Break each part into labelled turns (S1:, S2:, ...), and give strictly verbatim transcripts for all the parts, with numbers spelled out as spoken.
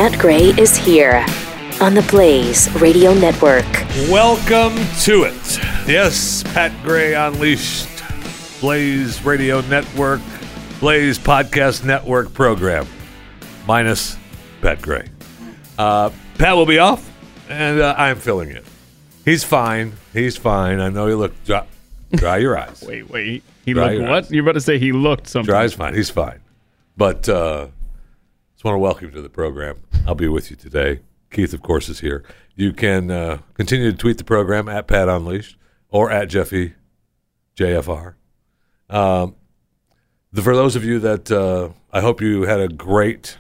S1: Pat Gray is here on the Blaze Radio Network.
S2: Welcome to it. Yes, Pat Gray Unleashed, Blaze Radio Network, Blaze Podcast Network program, minus Pat Gray. Uh, Pat will be off, and uh, I'm filling it. He's fine. He's fine. I know he looked. Dry, dry your eyes.
S3: Wait, wait. He
S2: Dry
S3: looked
S2: your
S3: what?
S2: eyes.
S3: You're about to say he looked something.
S2: Dry's fine. He's fine. But uh, just want to welcome you to the program. I'll be with you today. Keith, of course, is here. You can uh, continue to tweet the program at Pat Unleashed or at Jeffy J F R. Um, the, for those of you that uh, I hope you had a great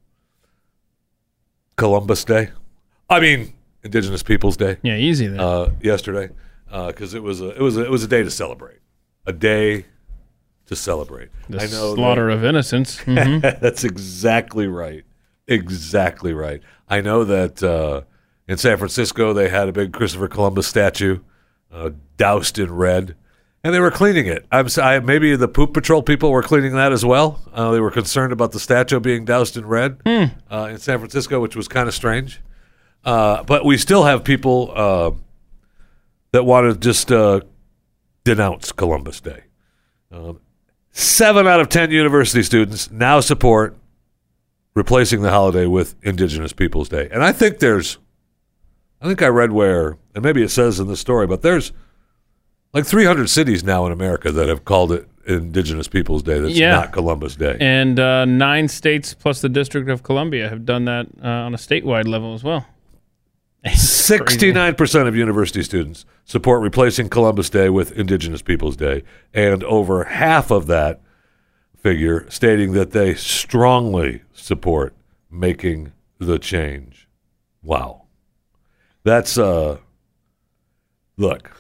S2: Columbus Day. I mean, Indigenous Peoples Day.
S3: Yeah, easy there.
S2: Uh, yesterday, because uh, it was a it was a, it was a day to celebrate, a day to celebrate.
S3: the
S2: I know
S3: slaughter
S2: that,
S3: of innocence. Mm-hmm.
S2: That's exactly right. Exactly right. I know that uh, in San Francisco they had a big Christopher Columbus statue, uh, doused in red, and they were cleaning it. I'm I, maybe the Poop Patrol people were cleaning that as well. Uh, they were concerned about the statue being doused in red
S3: mm.
S2: uh, in San Francisco, which was kind of strange. Uh, but we still have people uh, that want to just uh, denounce Columbus Day. Um, seven out of ten university students now support replacing the holiday with Indigenous Peoples Day. And I think there's, I think I read where, and maybe it says in the story, but there's like three hundred cities now in America that have called it Indigenous Peoples Day that's
S3: Yeah.
S2: not Columbus Day.
S3: And uh, nine states plus the District of Columbia have done that uh, on a statewide level as well.
S2: sixty-nine percent of university students support replacing Columbus Day with Indigenous Peoples Day, and over half of that figure stating that they strongly support making the change. Wow. That's, uh, look.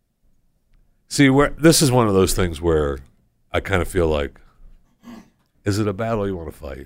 S2: See, where this is one of those things where I kind of feel like, is it a battle you want to fight?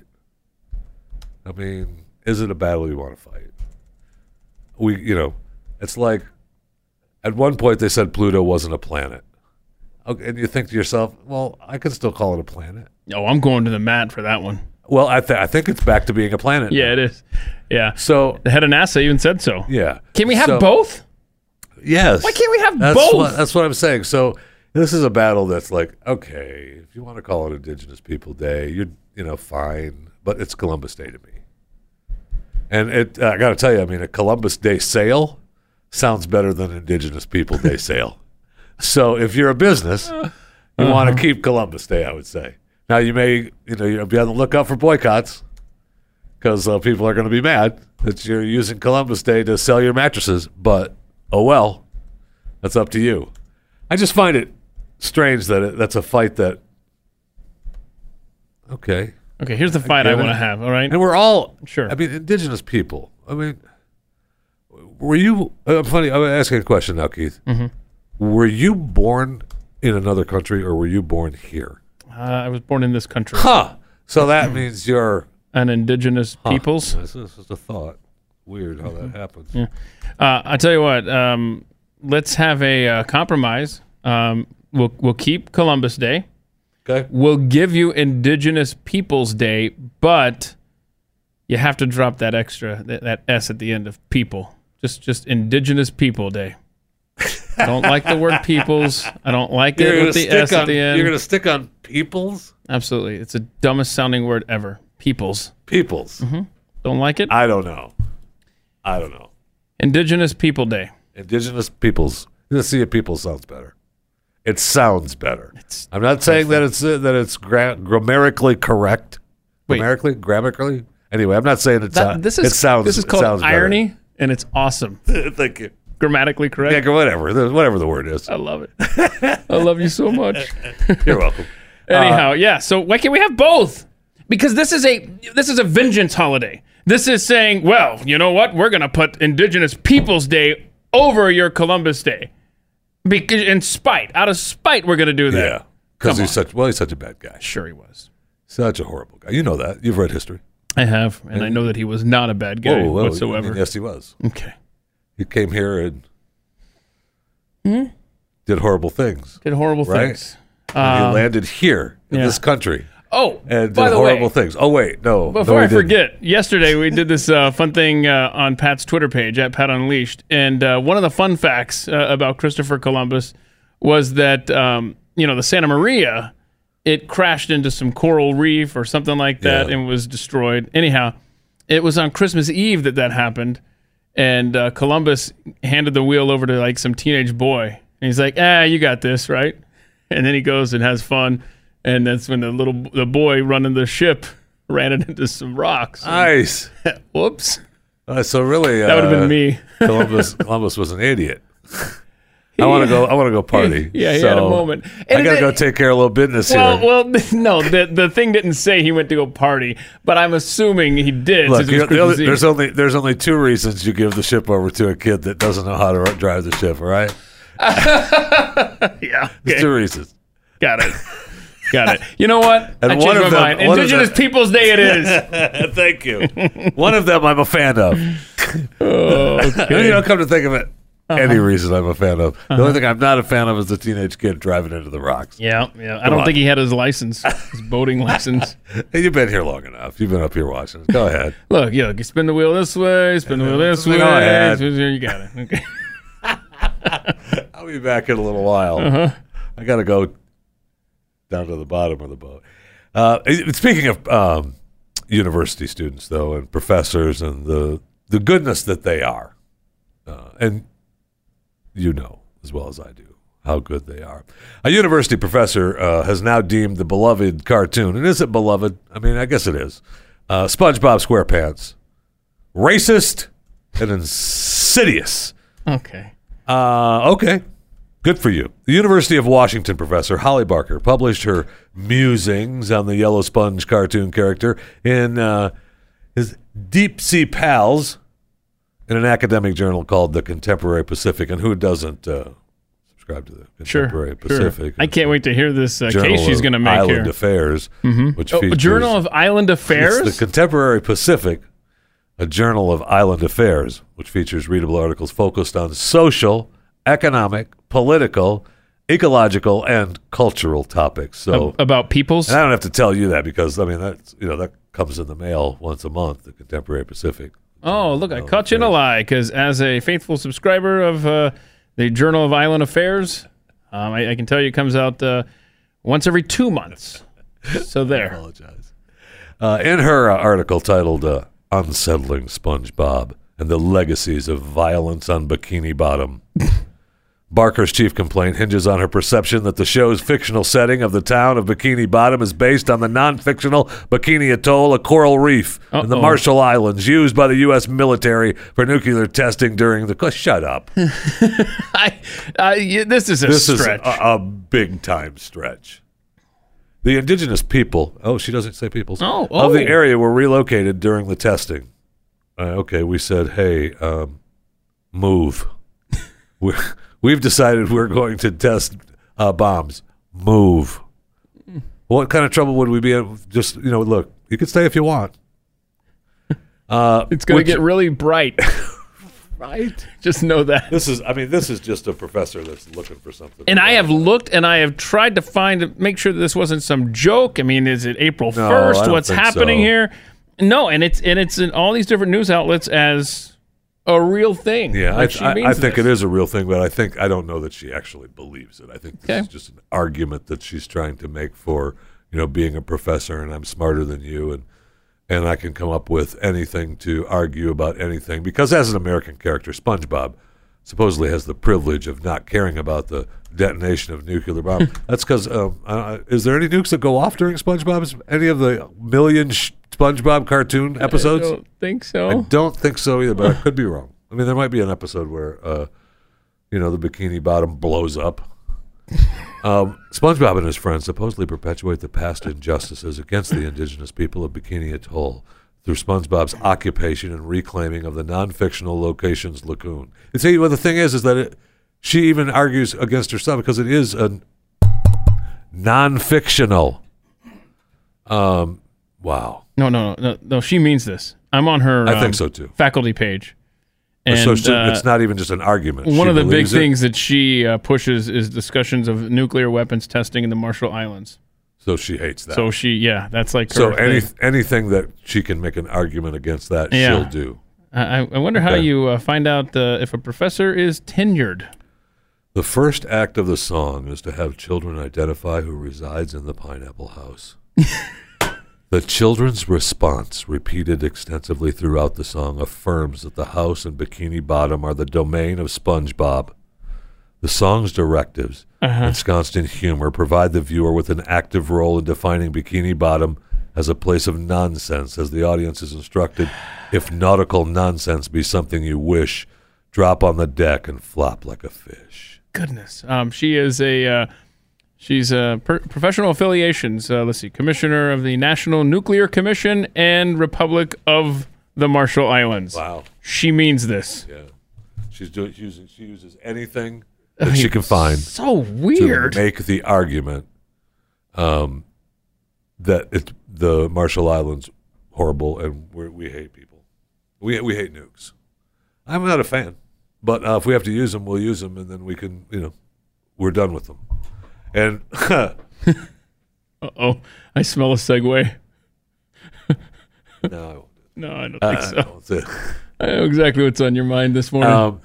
S2: I mean, is it a battle you want to fight? We, you know, it's like at one point they said Pluto wasn't a planet. Okay, and you think to yourself, well, I can still call it a planet.
S3: Oh, I'm going to the mat for that one.
S2: Well, I, th- I think it's back to being a planet.
S3: Yeah,
S2: now.
S3: it is. Yeah.
S2: So,
S3: The head of NASA even said so.
S2: yeah.
S3: Can we have
S2: So-
S3: both?
S2: Yes.
S3: Why can't we have
S2: that's
S3: both?
S2: What, that's what I'm saying. So this is a battle that's like, okay, if you want to call it Indigenous People Day, you're, you know, fine, but it's Columbus Day to me. And it, I got to tell you, I mean, a Columbus Day sale sounds better than Indigenous People Day sale. So if you're a business, you uh-huh. want to keep Columbus Day, I would say. Now you may, you know, you'll be on the lookout for boycotts because uh, people are going to be mad that you're using Columbus Day to sell your mattresses. But oh well, that's up to you. I just find it strange that it, that's a fight that. Okay.
S3: Okay, here's the fight I, I want to have, all right?
S2: And we're all,
S3: sure.
S2: I mean, Indigenous people. I mean, were you, uh, funny, I'm asking a question now, Keith.
S3: Mm-hmm.
S2: Were you born in another country or were you born here?
S3: Uh, I was born in this country.
S2: Huh. So that means you're.
S3: An indigenous
S2: huh.
S3: peoples.
S2: This is just a thought. Weird how that happens.
S3: Yeah. Uh, I tell you what, um, let's have a uh, compromise. Um, we'll, we'll keep Columbus Day.
S2: Okay.
S3: We'll give you Indigenous Peoples Day, but you have to drop that extra, that, that S at the end of people. Just just Indigenous People Day. I don't like the word peoples. I don't like
S2: You're
S3: it with the S
S2: on,
S3: at the end.
S2: You're going to stick on peoples?
S3: Absolutely. It's the dumbest sounding word ever. Peoples.
S2: Peoples.
S3: Mm-hmm. Don't like it?
S2: I don't know. I don't know.
S3: Indigenous People Day.
S2: Indigenous peoples. Let's see if people sounds better. It sounds better.
S3: It's
S2: I'm not saying that it's uh, that it's gra- grammatically correct.
S3: Wait.
S2: Grammatically, grammatically. Anyway, I'm not saying it's.
S3: That, this is
S2: it sounds.
S3: this is
S2: it
S3: called
S2: sounds
S3: irony,
S2: better.
S3: and it's awesome.
S2: Thank you.
S3: Grammatically correct.
S2: Yeah, whatever. The- Whatever the word is.
S3: I love it. I love you so much.
S2: You're welcome.
S3: Anyhow, uh, yeah. So why can't we have both? Because this is a this is a vengeance holiday. This is saying, well, you know what? We're gonna put Indigenous Peoples Day over your Columbus Day, because in spite, out of spite, we're gonna do that.
S2: Yeah, because
S3: Come
S2: he's
S3: on.
S2: such. Well, he's such a bad guy.
S3: Sure, he was.
S2: Such a horrible guy. You know that. You've read history.
S3: I have, and I know that he was not a bad guy
S2: Whoa, whoa,
S3: whatsoever.
S2: I mean, yes, he was.
S3: Okay.
S2: He came here and
S3: Hmm?
S2: did horrible things.
S3: Did horrible
S2: Right?
S3: things.
S2: And
S3: Um,
S2: he landed here in
S3: yeah.
S2: this country.
S3: Oh,
S2: and
S3: by
S2: did
S3: the
S2: horrible
S3: way,
S2: things. Oh wait, no.
S3: before
S2: no,
S3: I
S2: he didn't.
S3: forget, yesterday we did this uh, fun thing uh, on Pat's Twitter page at Pat Unleashed, and uh, one of the fun facts uh, about Christopher Columbus was that um, you know the Santa Maria, it crashed into some coral reef or something like that
S2: Yeah.
S3: and was destroyed. Anyhow, it was on Christmas Eve that that happened, and uh, Columbus handed the wheel over to like some teenage boy, and he's like, "Ah, you got this, right?" And then he goes and has fun. And that's when the little the boy running the ship ran it into some rocks.
S2: Nice.
S3: Whoops.
S2: Uh, so really,
S3: That would have
S2: uh,
S3: been me.
S2: Columbus, Columbus was an idiot. I want to go. I want to go party.
S3: Yeah, he
S2: so
S3: had a moment.
S2: I
S3: And
S2: gotta
S3: it-
S2: go take care of a little business
S3: Well,
S2: here.
S3: well, no. The the thing didn't say he went to go party, but I'm assuming he did.
S2: Look,
S3: since it was
S2: you know, the
S3: Christmas
S2: only-
S3: Eve.
S2: there's only there's only two reasons you give the ship over to a kid that doesn't know how to ru- drive the ship. All right,
S3: yeah.
S2: there's
S3: Okay.
S2: two reasons.
S3: Got it. Got it. You know what?
S2: And
S3: I
S2: one
S3: changed my
S2: of them-
S3: mind.
S2: one of
S3: Indigenous
S2: them-
S3: Peoples Day it is.
S2: Thank you. One of them I'm a fan of.
S3: Oh,
S2: You
S3: okay.
S2: know, come to think of it, any reason I'm a fan of. The only thing I'm not a fan of is the teenage kid driving into the rocks.
S3: Yeah, yeah. I don't
S2: on.
S3: think he had his license, his boating license.
S2: Hey, you've been here long enough. You've been up here watching us. Go ahead.
S3: Look, yeah, you spin the wheel this way, spin the wheel this way.
S2: Go ahead.
S3: You got it. Okay.
S2: I'll be back in a little while.
S3: Uh-huh.
S2: I got to go down to the bottom of the boat. Uh, speaking of um, university students, though, and professors and the the goodness that they are, uh, and you know as well as I do how good they are. A university professor uh, has now deemed the beloved cartoon, and is it beloved? I mean, I guess it is. Uh, SpongeBob SquarePants racist and insidious.
S3: Okay.
S2: Uh, okay. Good for you. The University of Washington professor Holly Barker published her musings on the Yellow Sponge cartoon character in uh, his Deep Sea Pals in an academic journal called The Contemporary Pacific. And who doesn't uh, subscribe to the
S3: Sure.
S2: Contemporary
S3: sure.
S2: Pacific?
S3: I can't wait to hear this uh,
S2: Journal
S3: case she's
S2: of
S3: going to make
S2: Island
S3: here.
S2: Affairs, which
S3: Oh,
S2: features
S3: Journal of Island Affairs?
S2: It's the Contemporary Pacific, a journal of island affairs, which features readable articles focused on social, economic, political, ecological, and cultural topics. So,
S3: Ab- about peoples?
S2: and I don't have to tell you that because I mean that's you know that comes in the mail once a month. The Contemporary Pacific.
S3: Oh, look, I
S2: Oh,
S3: caught you in a
S2: okay.
S3: lie because as a faithful subscriber of uh, the Journal of Island Affairs, um, I, I can tell you it comes out uh, once every two months. So there.
S2: Apologize. Uh, in her uh, article titled uh, "Unsettling SpongeBob and the Legacies of Violence on Bikini Bottom." Barker's chief complaint hinges on her perception that the show's fictional setting of the town of Bikini Bottom is based on the non-fictional Bikini Atoll, a coral reef in the
S3: Uh-oh.
S2: Marshall Islands used by the U S military for nuclear testing during the... Shut up.
S3: I, I, yeah, this is a
S2: This
S3: stretch.
S2: is a, a big-time stretch. The indigenous people... Oh, she doesn't say peoples.
S3: Oh,
S2: Of the
S3: oh.
S2: area were relocated during the testing. Uh, okay, we said, hey, um, move. We're... We've decided we're going to test uh, bombs. Move. What kind of trouble would we be in? Just, you know, look, you can stay if you want. Uh,
S3: it's going to
S2: which-
S3: get really bright.
S2: right.
S3: Just know that.
S2: This is, I mean, this is just a professor that's looking for something.
S3: And I have looked and I have tried to find, make sure that this wasn't some joke. I mean, is it April
S2: No,
S3: first?
S2: I don't
S3: What's
S2: think
S3: happening
S2: so.
S3: here? No, and it's and it's in all these different news outlets as a real thing.
S2: Yeah,
S3: Like
S2: I,
S3: she
S2: I,
S3: means
S2: I think
S3: this.
S2: it is a real thing, but I think I don't know that she actually believes it. I think this
S3: Okay.
S2: is just an argument that she's trying to make for, you know, being a professor and I'm smarter than you and and I can come up with anything to argue about anything because as an American character, SpongeBob supposedly has the privilege of not caring about the detonation of nuclear bomb. That's because um, uh, is there any nukes that go off during SpongeBob's any of the million sh- SpongeBob cartoon episodes?
S3: I don't think
S2: I
S3: so.
S2: don't think so either, but I could be wrong. I mean, there might be an episode where, uh, you know, the Bikini Bottom blows up. Um, SpongeBob and his friends supposedly perpetuate the past injustices against the indigenous people of Bikini Atoll through SpongeBob's occupation and reclaiming of the non-fictional location's lagoon. And see, well, the thing is, is that it, she even argues against herself because it is a non-fictional. Um, wow.
S3: No, no, no, no, no. She means this. I'm on her.
S2: I
S3: um,
S2: think so too.
S3: Faculty page, and
S2: so she-
S3: uh,
S2: it's not even just an argument.
S3: one
S2: She
S3: of the big
S2: believes it.
S3: things that she uh, pushes is discussions of nuclear weapons testing in the Marshall Islands.
S2: So she hates that.
S3: So she, yeah, that's like her
S2: so any
S3: thing.
S2: anything that she can make an argument against that,
S3: Yeah.
S2: she'll do.
S3: I, I wonder how
S2: Okay.
S3: you uh, find out uh, if a professor is tenured.
S2: The first act of the song is to have children identify who resides in the Pineapple House. The children's response, repeated extensively throughout the song, affirms that the house and Bikini Bottom are the domain of SpongeBob. The song's directives,
S3: Uh-huh.
S2: ensconced in humor, provide the viewer with an active role in defining Bikini Bottom as a place of nonsense, as the audience is instructed, if nautical nonsense be something you wish, drop on the deck and flop like a fish.
S3: Goodness. Um, she is a, uh, she's a per- professional affiliations, uh, let's see, commissioner of the National Nuclear Commission and Republic of the Marshall Islands.
S2: Wow.
S3: She means this.
S2: Yeah. She's doing, she uses, she uses anything that she can find
S3: So weird.
S2: to make the argument um, that it, the Marshall Islands horrible and we're, we hate people. We we hate nukes. I'm not a fan, but uh, if we have to use them, we'll use them, and then we can, you know, we're done with them. And
S3: Uh-oh. I smell a segue.
S2: no, I won't.
S3: No, I don't
S2: Uh,
S3: think so.
S2: I won't say it.
S3: I know exactly what's on your mind this morning.
S2: Um,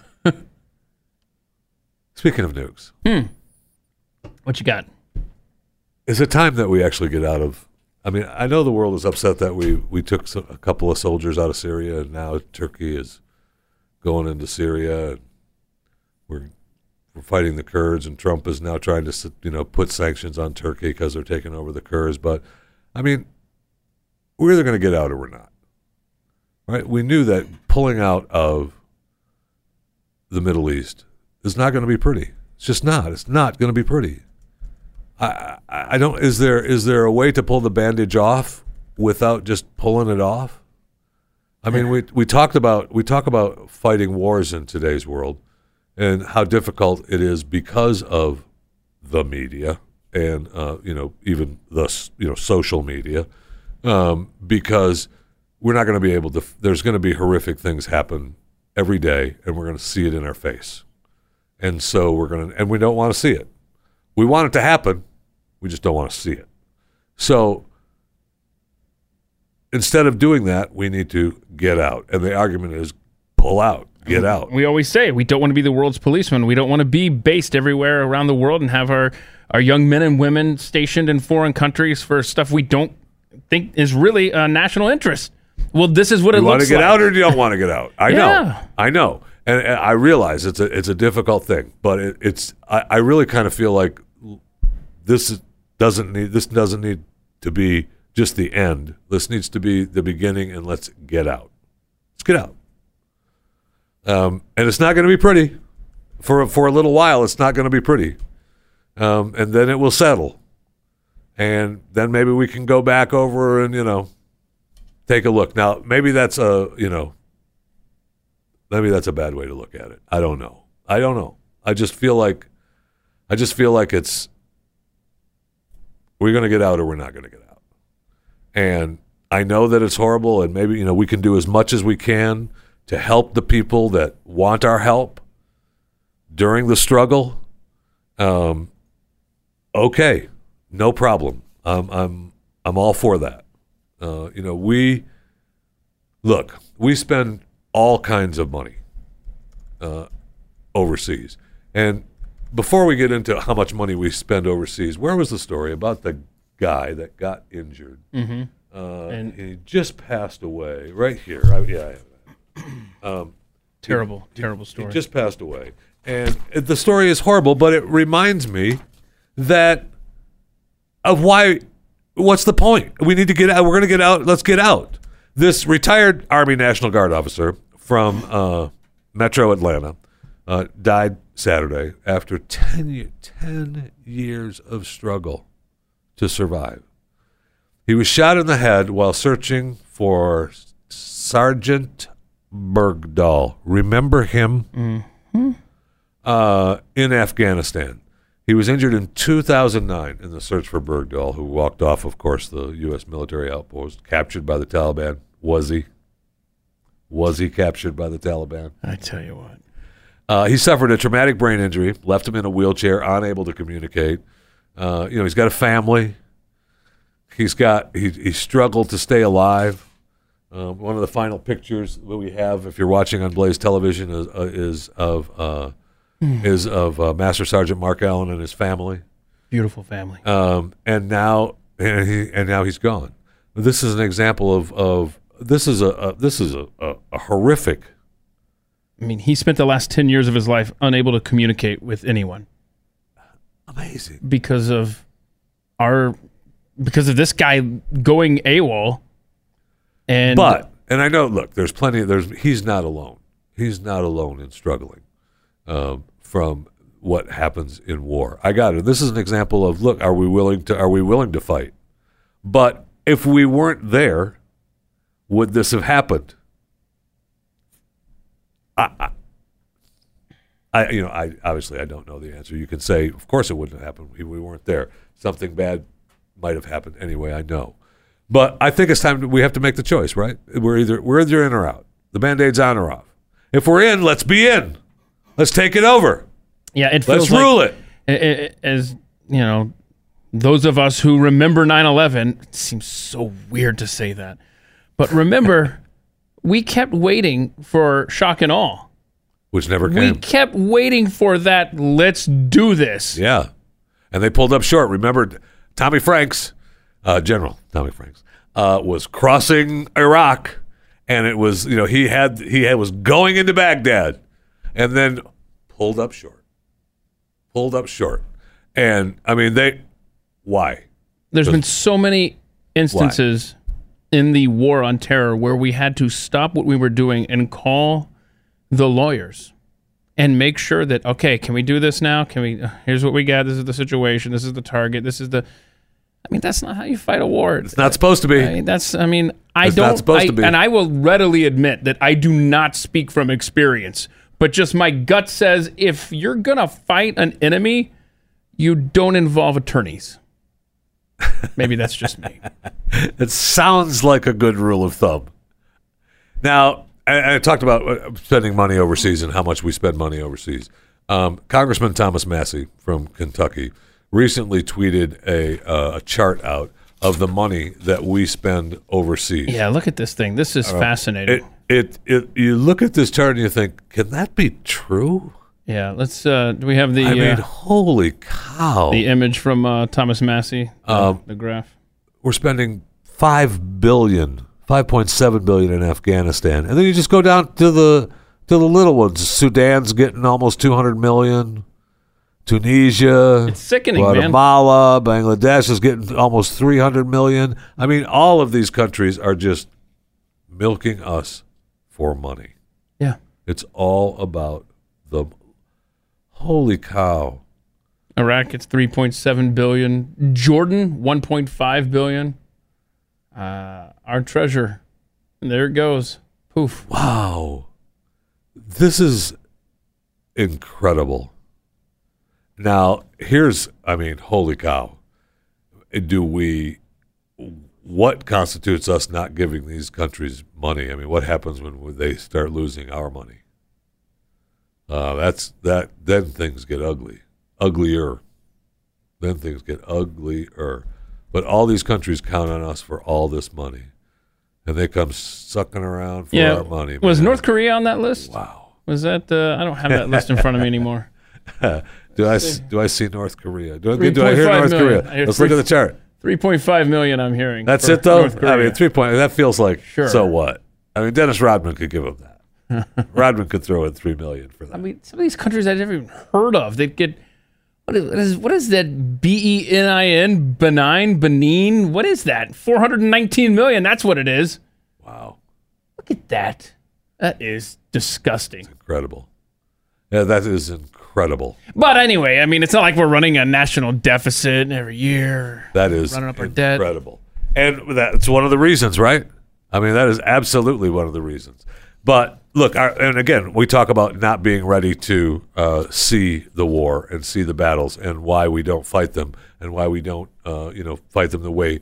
S2: speaking of nukes,
S3: what you got?
S2: is it time that we actually get out of? I mean, I know the world is upset that we we took so, a couple of soldiers out of Syria, and now Turkey is going into Syria. And we're we're fighting the Kurds, and Trump is now trying to you know put sanctions on Turkey because they're taking over the Kurds. But I mean, we're either going to get out or we're not. Right? We knew that pulling out of the Middle East is not going to be pretty. It's just not. It's not going to be pretty. I, I I don't. Is there is there a way to pull the bandage off without just pulling it off? I mean, we we talked about we talk about fighting wars in today's world and how difficult it is because of the media and uh, you know even the s- you know social media um, because we're not going to be able to. There's going to be horrific things happen every day, and we're going to see it in our face, and so we're going to and we don't want to see it. We want it to happen. We just don't want to see it. So instead of doing that, we need to get out. And the argument is pull out, get out.
S3: We always say we don't want to be the world's policeman. We don't want to be based everywhere around the world and have our, our young men and women stationed in foreign countries for stuff we don't think is really a national interest. Well, this is what it
S2: You want
S3: looks
S2: to get
S3: like.
S2: out or you don't want to get out? I
S3: Yeah.
S2: know. I know. And, and I realize it's a it's a difficult thing, but it, it's I, I really kind of feel like this is- doesn't need this doesn't need to be just the end. This needs to be the beginning, and let's get out. Let's get out. Um, and it's not going to be pretty for for a little while. It's not going to be pretty, um, and then it will settle, and then maybe we can go back over and you know take a look. Now maybe that's a you know maybe that's a bad way to look at it. I don't know. I don't know. I just feel like I just feel like it's. We're going to get out or we're not going to get out. And I know that it's horrible, and maybe, you know, we can do as much as we can to help the people that want our help during the struggle. Um, okay, no problem. I'm I'm I'm all for that. Uh, you know, we look, we spend all kinds of money uh, overseas. And before we get into how much money we spend overseas, where was the story about the guy that got injured?
S3: Mm-hmm.
S2: Uh,
S3: And-
S2: he just passed away right here. I, yeah, I have that. Um,
S3: Terrible,
S2: he-
S3: terrible
S2: he
S3: story.
S2: just passed away, and it, the story is horrible. But it reminds me that of why. What's the point? We need to get out. We're going to get out. Let's get out. This retired Army National Guard officer from uh, Metro Atlanta uh, died Saturday after ten, ye- ten years of struggle to survive. He was shot in the head while searching for Sergeant Bergdahl. Remember him?
S3: Mm-hmm.
S2: Uh, in Afghanistan. He was injured in two thousand nine in the search for Bergdahl, who walked off, of course, the U S military outpost, captured by the Taliban. Was he? Was he captured by the Taliban?
S3: I tell you what.
S2: Uh, he suffered a traumatic brain injury, left him in a wheelchair, unable to communicate. Uh, you know, he's got a family. He's got he he struggled to stay alive. Um, one of the final pictures that we have, if you're watching on Blaze Television, is uh, is of uh, mm. is of uh, Master Sergeant Mark Allen and his family.
S3: Beautiful family.
S2: Um, and now and he and now he's gone. This is an example of of this is a, a this is a, a, a horrific.
S3: I mean, he spent the last ten years of his life unable to communicate with anyone.
S2: Amazing.
S3: Because of our, because of this guy going AWOL. And
S2: but, and I know, look, there's plenty, there's, he's not alone. He's not alone in struggling um, from what happens in war. I got it. This is an example of, look, are we willing to, are we willing to fight? But if we weren't there, would this have happened? I, I I, you know, I obviously I don't know the answer. You can say, of course, it wouldn't have happened. We, we weren't there. Something bad might have happened anyway. I know, but I think it's time to, we have to make the choice. Right? We're either we're either in or out. The Band-Aid's on or off. If we're in, let's be in. Let's take it over.
S3: Yeah, it feels
S2: let's rule
S3: like, it. it, it as you know, those of us who remember nine eleven. It seems so weird to say that, but remember, we kept waiting for shock and awe.
S2: Which never came.
S3: We kept waiting for that, let's do this.
S2: Yeah. And they pulled up short. Remember, Tommy Franks, uh, General Tommy Franks, uh, was crossing Iraq, and it was, you know, he had he had, was going into Baghdad, and then pulled up short. Pulled up short. And, I mean, they, why?
S3: There's been so many instances why? in the war on terror where we had to stop what we were doing and call the lawyers and make sure that, okay, can we do this now? Can we, uh, here's what we got. This is the situation. This is the target. This is the, I mean, that's not how you fight a war.
S2: It's not supposed to be.
S3: I mean, that's, I mean, I
S2: it's
S3: don't,
S2: not supposed
S3: I,
S2: to be.
S3: And I will readily admit that I do not speak from experience, but just my gut says if you're going to fight an enemy, you don't involve attorneys. Maybe that's just me.
S2: It sounds like a good rule of thumb. Now, I, I talked about spending money overseas and how much we spend money overseas. Um, Congressman Thomas Massey from Kentucky recently tweeted a, uh, a chart out of the money that we spend overseas.
S3: Yeah, look at this thing. This is uh, fascinating.
S2: It, it, it, you look at this chart and you think, can that be true?
S3: Yeah, let's. Uh, do we have the?
S2: I mean,
S3: uh,
S2: holy cow!
S3: The image from uh, Thomas Massey, uh, um, the graph.
S2: We're spending five billion, five point seven billion in Afghanistan, and then you just go down to the to the little ones. Sudan's getting almost two hundred million. Tunisia,
S3: it's sickening,
S2: Guatemala,
S3: man.
S2: Bangladesh is getting almost three hundred million. I mean, all of these countries are just milking us for money.
S3: Yeah,
S2: it's all about the. Holy cow.
S3: Iraq, it's three point seven billion dollars. Jordan, one point five billion dollars. Uh, our treasure. And there it goes. Poof.
S2: Wow. This is incredible. Now, here's, I mean, holy cow. Do we, what constitutes us not giving these countries money? I mean, what happens when they start losing our money? Uh, that's that. Then things get ugly, uglier. Then things get uglier. But all these countries count on us for all this money, and they come sucking around for
S3: yeah.
S2: our money. Man.
S3: Was North Korea on that list?
S2: Wow.
S3: Was that? Uh, I don't have that list in front of me anymore.
S2: do I do I see North Korea? Do I, do I hear North million. Korea? Let's three, look at the chart.
S3: Three point five million. I'm hearing.
S2: That's it, though. I mean, three point. That feels like sure. So what? I mean, Dennis Rodman could give them that. Rodman could throw in three million for that.
S3: I mean, some of these countries I've never even heard of. They'd get what is what is, what is that? B E N I N, benign, Benin. What is that? Four hundred and nineteen million. That's what it is.
S2: Wow!
S3: Look at that. That is disgusting.
S2: It's incredible. Yeah, that is incredible.
S3: But anyway, I mean, it's not like we're running a national deficit every year.
S2: That is
S3: running up our debt.
S2: Incredible, and that's one of the reasons, right? I mean, that is absolutely one of the reasons. But look, our, and again, we talk about not being ready to uh, see the war and see the battles and why we don't fight them and why we don't, uh, you know, fight them the way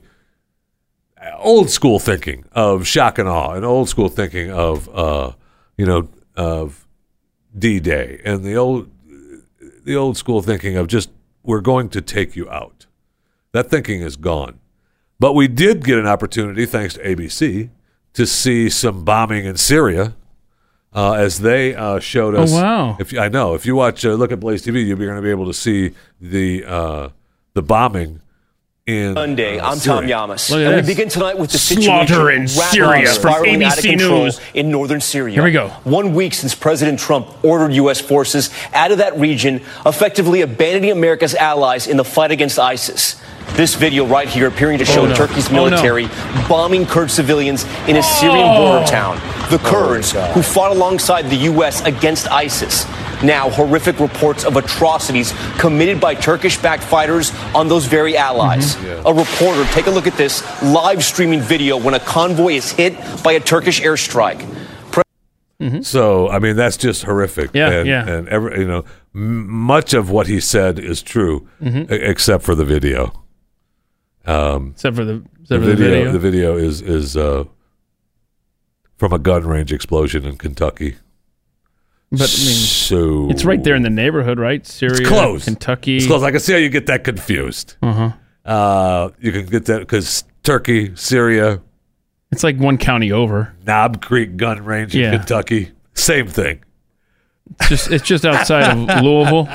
S2: old school thinking of shock and awe and old school thinking of, uh, you know, of D-Day and the old, the old school thinking of just we're going to take you out. That thinking is gone. But we did get an opportunity, thanks to A B C, to see some bombing in Syria. Uh, as they uh, showed us.
S3: Oh, wow.
S2: If I know, if you watch, uh, look at Blaze T V, you're going to be able to see the uh, the bombing in
S4: Monday.
S2: uh,
S4: I'm
S2: Syria.
S4: Tom Yamas.
S3: Look at
S4: And we
S3: this.
S4: begin tonight with the
S3: Slaughter
S4: situation
S3: in
S4: rapidly
S3: Syria from
S4: spiraling
S3: A B
S4: out of
S3: C
S4: control
S3: News.
S4: in northern Syria.
S3: Here we go.
S4: One week since President Trump ordered U S forces out of that region, effectively abandoning America's allies in the fight against ISIS. This video right here appearing to show
S3: Oh, no.
S4: Turkey's
S3: Oh, no.
S4: military bombing Kurd civilians in a Syrian
S3: Oh.
S4: border town. The Kurds, who fought alongside the U S against ISIS. Now, horrific reports of atrocities committed by Turkish-backed fighters on those very allies.
S3: Mm-hmm.
S4: A reporter, take a look at this live streaming video when a convoy is hit by a Turkish airstrike.
S2: So, I mean, that's just horrific.
S3: Yeah,
S2: and,
S3: yeah.
S2: And every, you know, m- much of what he said is true,
S3: Mm-hmm.
S2: e- except for the video.
S3: Except for the, except
S2: The
S3: for the
S2: video,
S3: video.
S2: the video is is uh, from a gun range explosion in Kentucky.
S3: but, I mean,
S2: so
S3: it's right there in the neighborhood, right? Syria,
S2: It's close.
S3: Kentucky.
S2: It's close. I can see how you get that confused.
S3: Uh-huh.
S2: Uh, you can get that because Turkey, Syria,
S3: It's like one county over.
S2: Knob Creek gun range in
S3: Yeah.
S2: Kentucky, same thing.
S3: It's just, it's just outside of Louisville.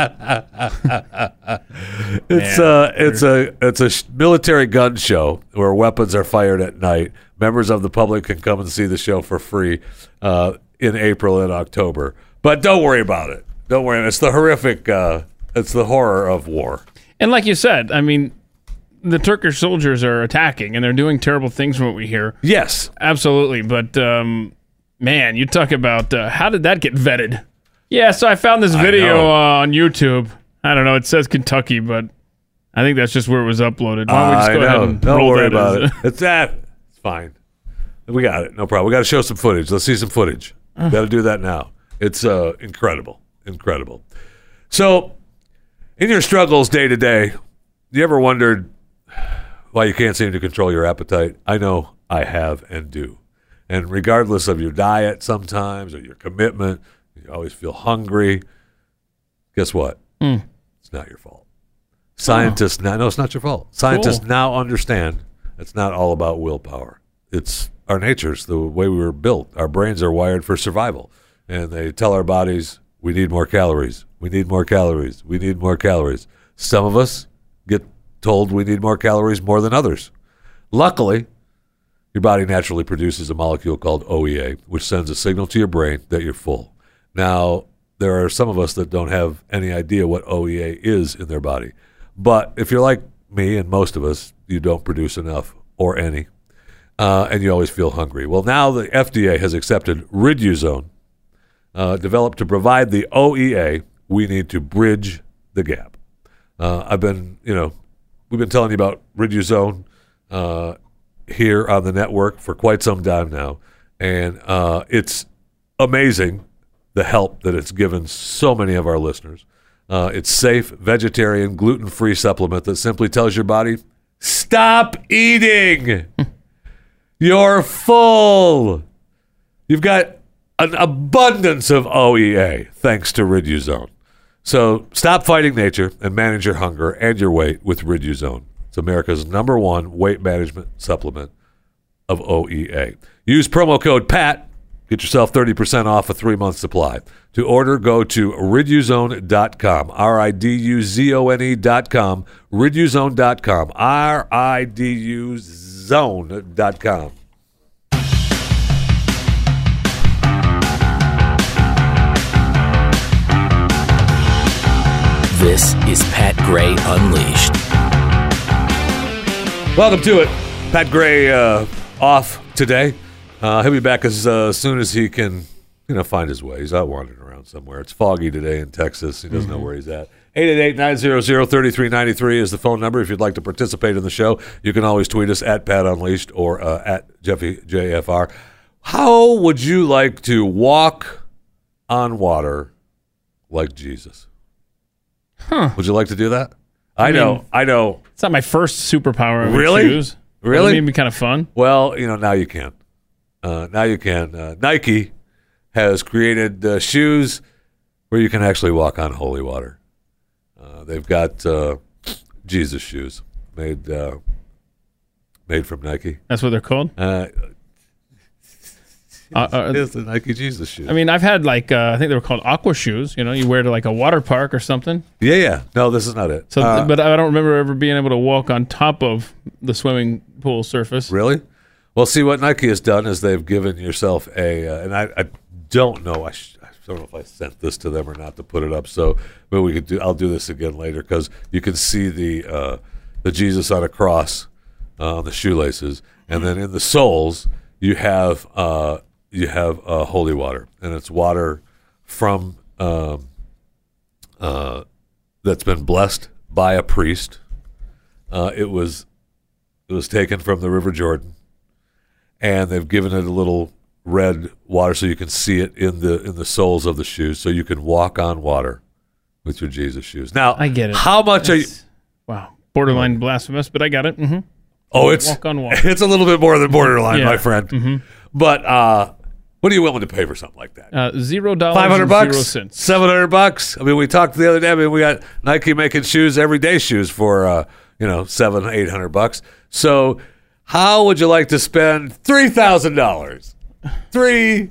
S2: It's
S3: Yeah.
S2: uh it's a it's a sh- military gun show where weapons are fired at night. Members of the public can come and see the show for free uh, in April and October. But don't worry about it. Don't worry. It's the horrific. Uh, it's the horror of war.
S3: And like you said, I mean, the Turkish soldiers are attacking and they're doing terrible things from what we hear.
S2: Yes.
S3: Absolutely. But, um, man, you talk about uh, how did that get vetted? Yeah, so I found this video
S2: know.
S3: uh, on YouTube. I don't know. It says Kentucky, but I think that's just where it was uploaded. Why don't we just
S2: I
S3: go
S2: know.
S3: ahead and
S2: Don't
S3: roll
S2: worry
S3: that
S2: about
S3: as-
S2: it. It's that. It's fine. We got it. No problem. We got to show some footage. Let's see some footage. Got to do that now. It's uh, incredible. Incredible. So, in your struggles day to day, you ever wondered why you can't seem to control your appetite? I know I have and do. And regardless of your diet sometimes or your commitment, you always feel hungry. Guess what?
S3: Mm.
S2: It's not your fault. Scientists now, no, it's not your fault. Scientists
S3: Cool.
S2: now understand it's not all about willpower. It's our natures, the way we were built. Our brains are wired for survival. And they tell our bodies, we need more calories. We need more calories. We need more calories. Some of us get told we need more calories more than others. Luckily, your body naturally produces a molecule called O E A, which sends a signal to your brain that you're full. Now, there are some of us that don't have any idea what O E A is in their body. But if you're like me and most of us, you don't produce enough or any, uh, and you always feel hungry. Well, now the F D A has accepted Riduzone, uh, developed to provide the O E A we need to bridge the gap. Uh, I've been, you know, we've been telling you about Riduzone uh, here on the network for quite some time now, and uh, it's amazing the help that it's given so many of our listeners. Uh, it's safe, vegetarian, gluten-free supplement that simply tells your body, stop eating. You're full. You've got an abundance of O E A thanks to Riduzone. So stop fighting nature and manage your hunger and your weight with Riduzone. It's America's number one weight management supplement of O E A. Use promo code PAT. Get yourself thirty percent off a three-month supply. To order, go to riduzone dot com, R I D U Z O N E dot com, riduzone dot com, R I D U zone dot com.
S5: This is Pat Gray Unleashed.
S2: Welcome to it. Pat Gray uh, off today. Uh, he'll be back as uh, soon as he can, you know, find his way. He's out wandering around somewhere. It's foggy today in Texas. He doesn't know where he's at. eight eight eight, nine hundred, thirty-three ninety-three is the phone number. If you'd like to participate in the show, you can always tweet us at Pat Unleashed or uh, at Jeffy J F R. How would you like to walk on water like Jesus?
S3: Huh.
S2: Would you like to do that? I,
S3: I mean,
S2: know. I know.
S3: It's not my first superpower I would
S2: Really?
S3: choose.
S2: Really?
S3: It'd be kind of fun.
S2: Well, you know, now you can. Uh, now you can. Uh, Nike has created uh, shoes where you can actually walk on holy water. Uh, they've got uh, Jesus shoes made uh, made from Nike.
S3: That's what they're called?
S2: Uh,
S3: Uh, uh,
S2: it's the Nike Jesus shoes.
S3: I mean, I've had like, uh, I think they were called aqua shoes. You know, you wear to like a water park or something.
S2: yeah, yeah. No, this is not it.
S3: So,
S2: Uh,
S3: But I don't remember ever being able to walk on top of the swimming pool surface.
S2: Really? Well, see, what Nike has done is they've given yourself a, uh, and I, I don't know, I, sh- I don't know if I sent this to them or not to put it up. So, but we could do. I'll do this again later because you can see the uh, the Jesus on a cross uh, on the shoelaces, and then in the soles you have uh, you have uh, holy water, and it's water from um, uh, that's been blessed by a priest. Uh, it was it was taken from the River Jordan, and they've given it a little red water so you can see it in the in the soles of the shoes, so you can walk on water with your Jesus shoes. Now,
S3: I get it.
S2: How much are you?
S3: It's- Wow. Borderline blasphemous, but I got it. Mm-hmm.
S2: Oh, it's
S3: Walk on water.
S2: it's a little bit more than borderline,
S3: Yeah.
S2: my friend.
S3: Mm-hmm.
S2: But uh, what are you willing to pay for something like that?
S3: Uh, zero dollars
S2: Five hundred
S3: and
S2: bucks,
S3: zero cents.
S2: seven hundred bucks. I mean, we talked the other day. I mean, we got Nike making shoes, everyday shoes for uh, you know seven, eight hundred bucks. So, how would you like to spend three thousand dollars? Three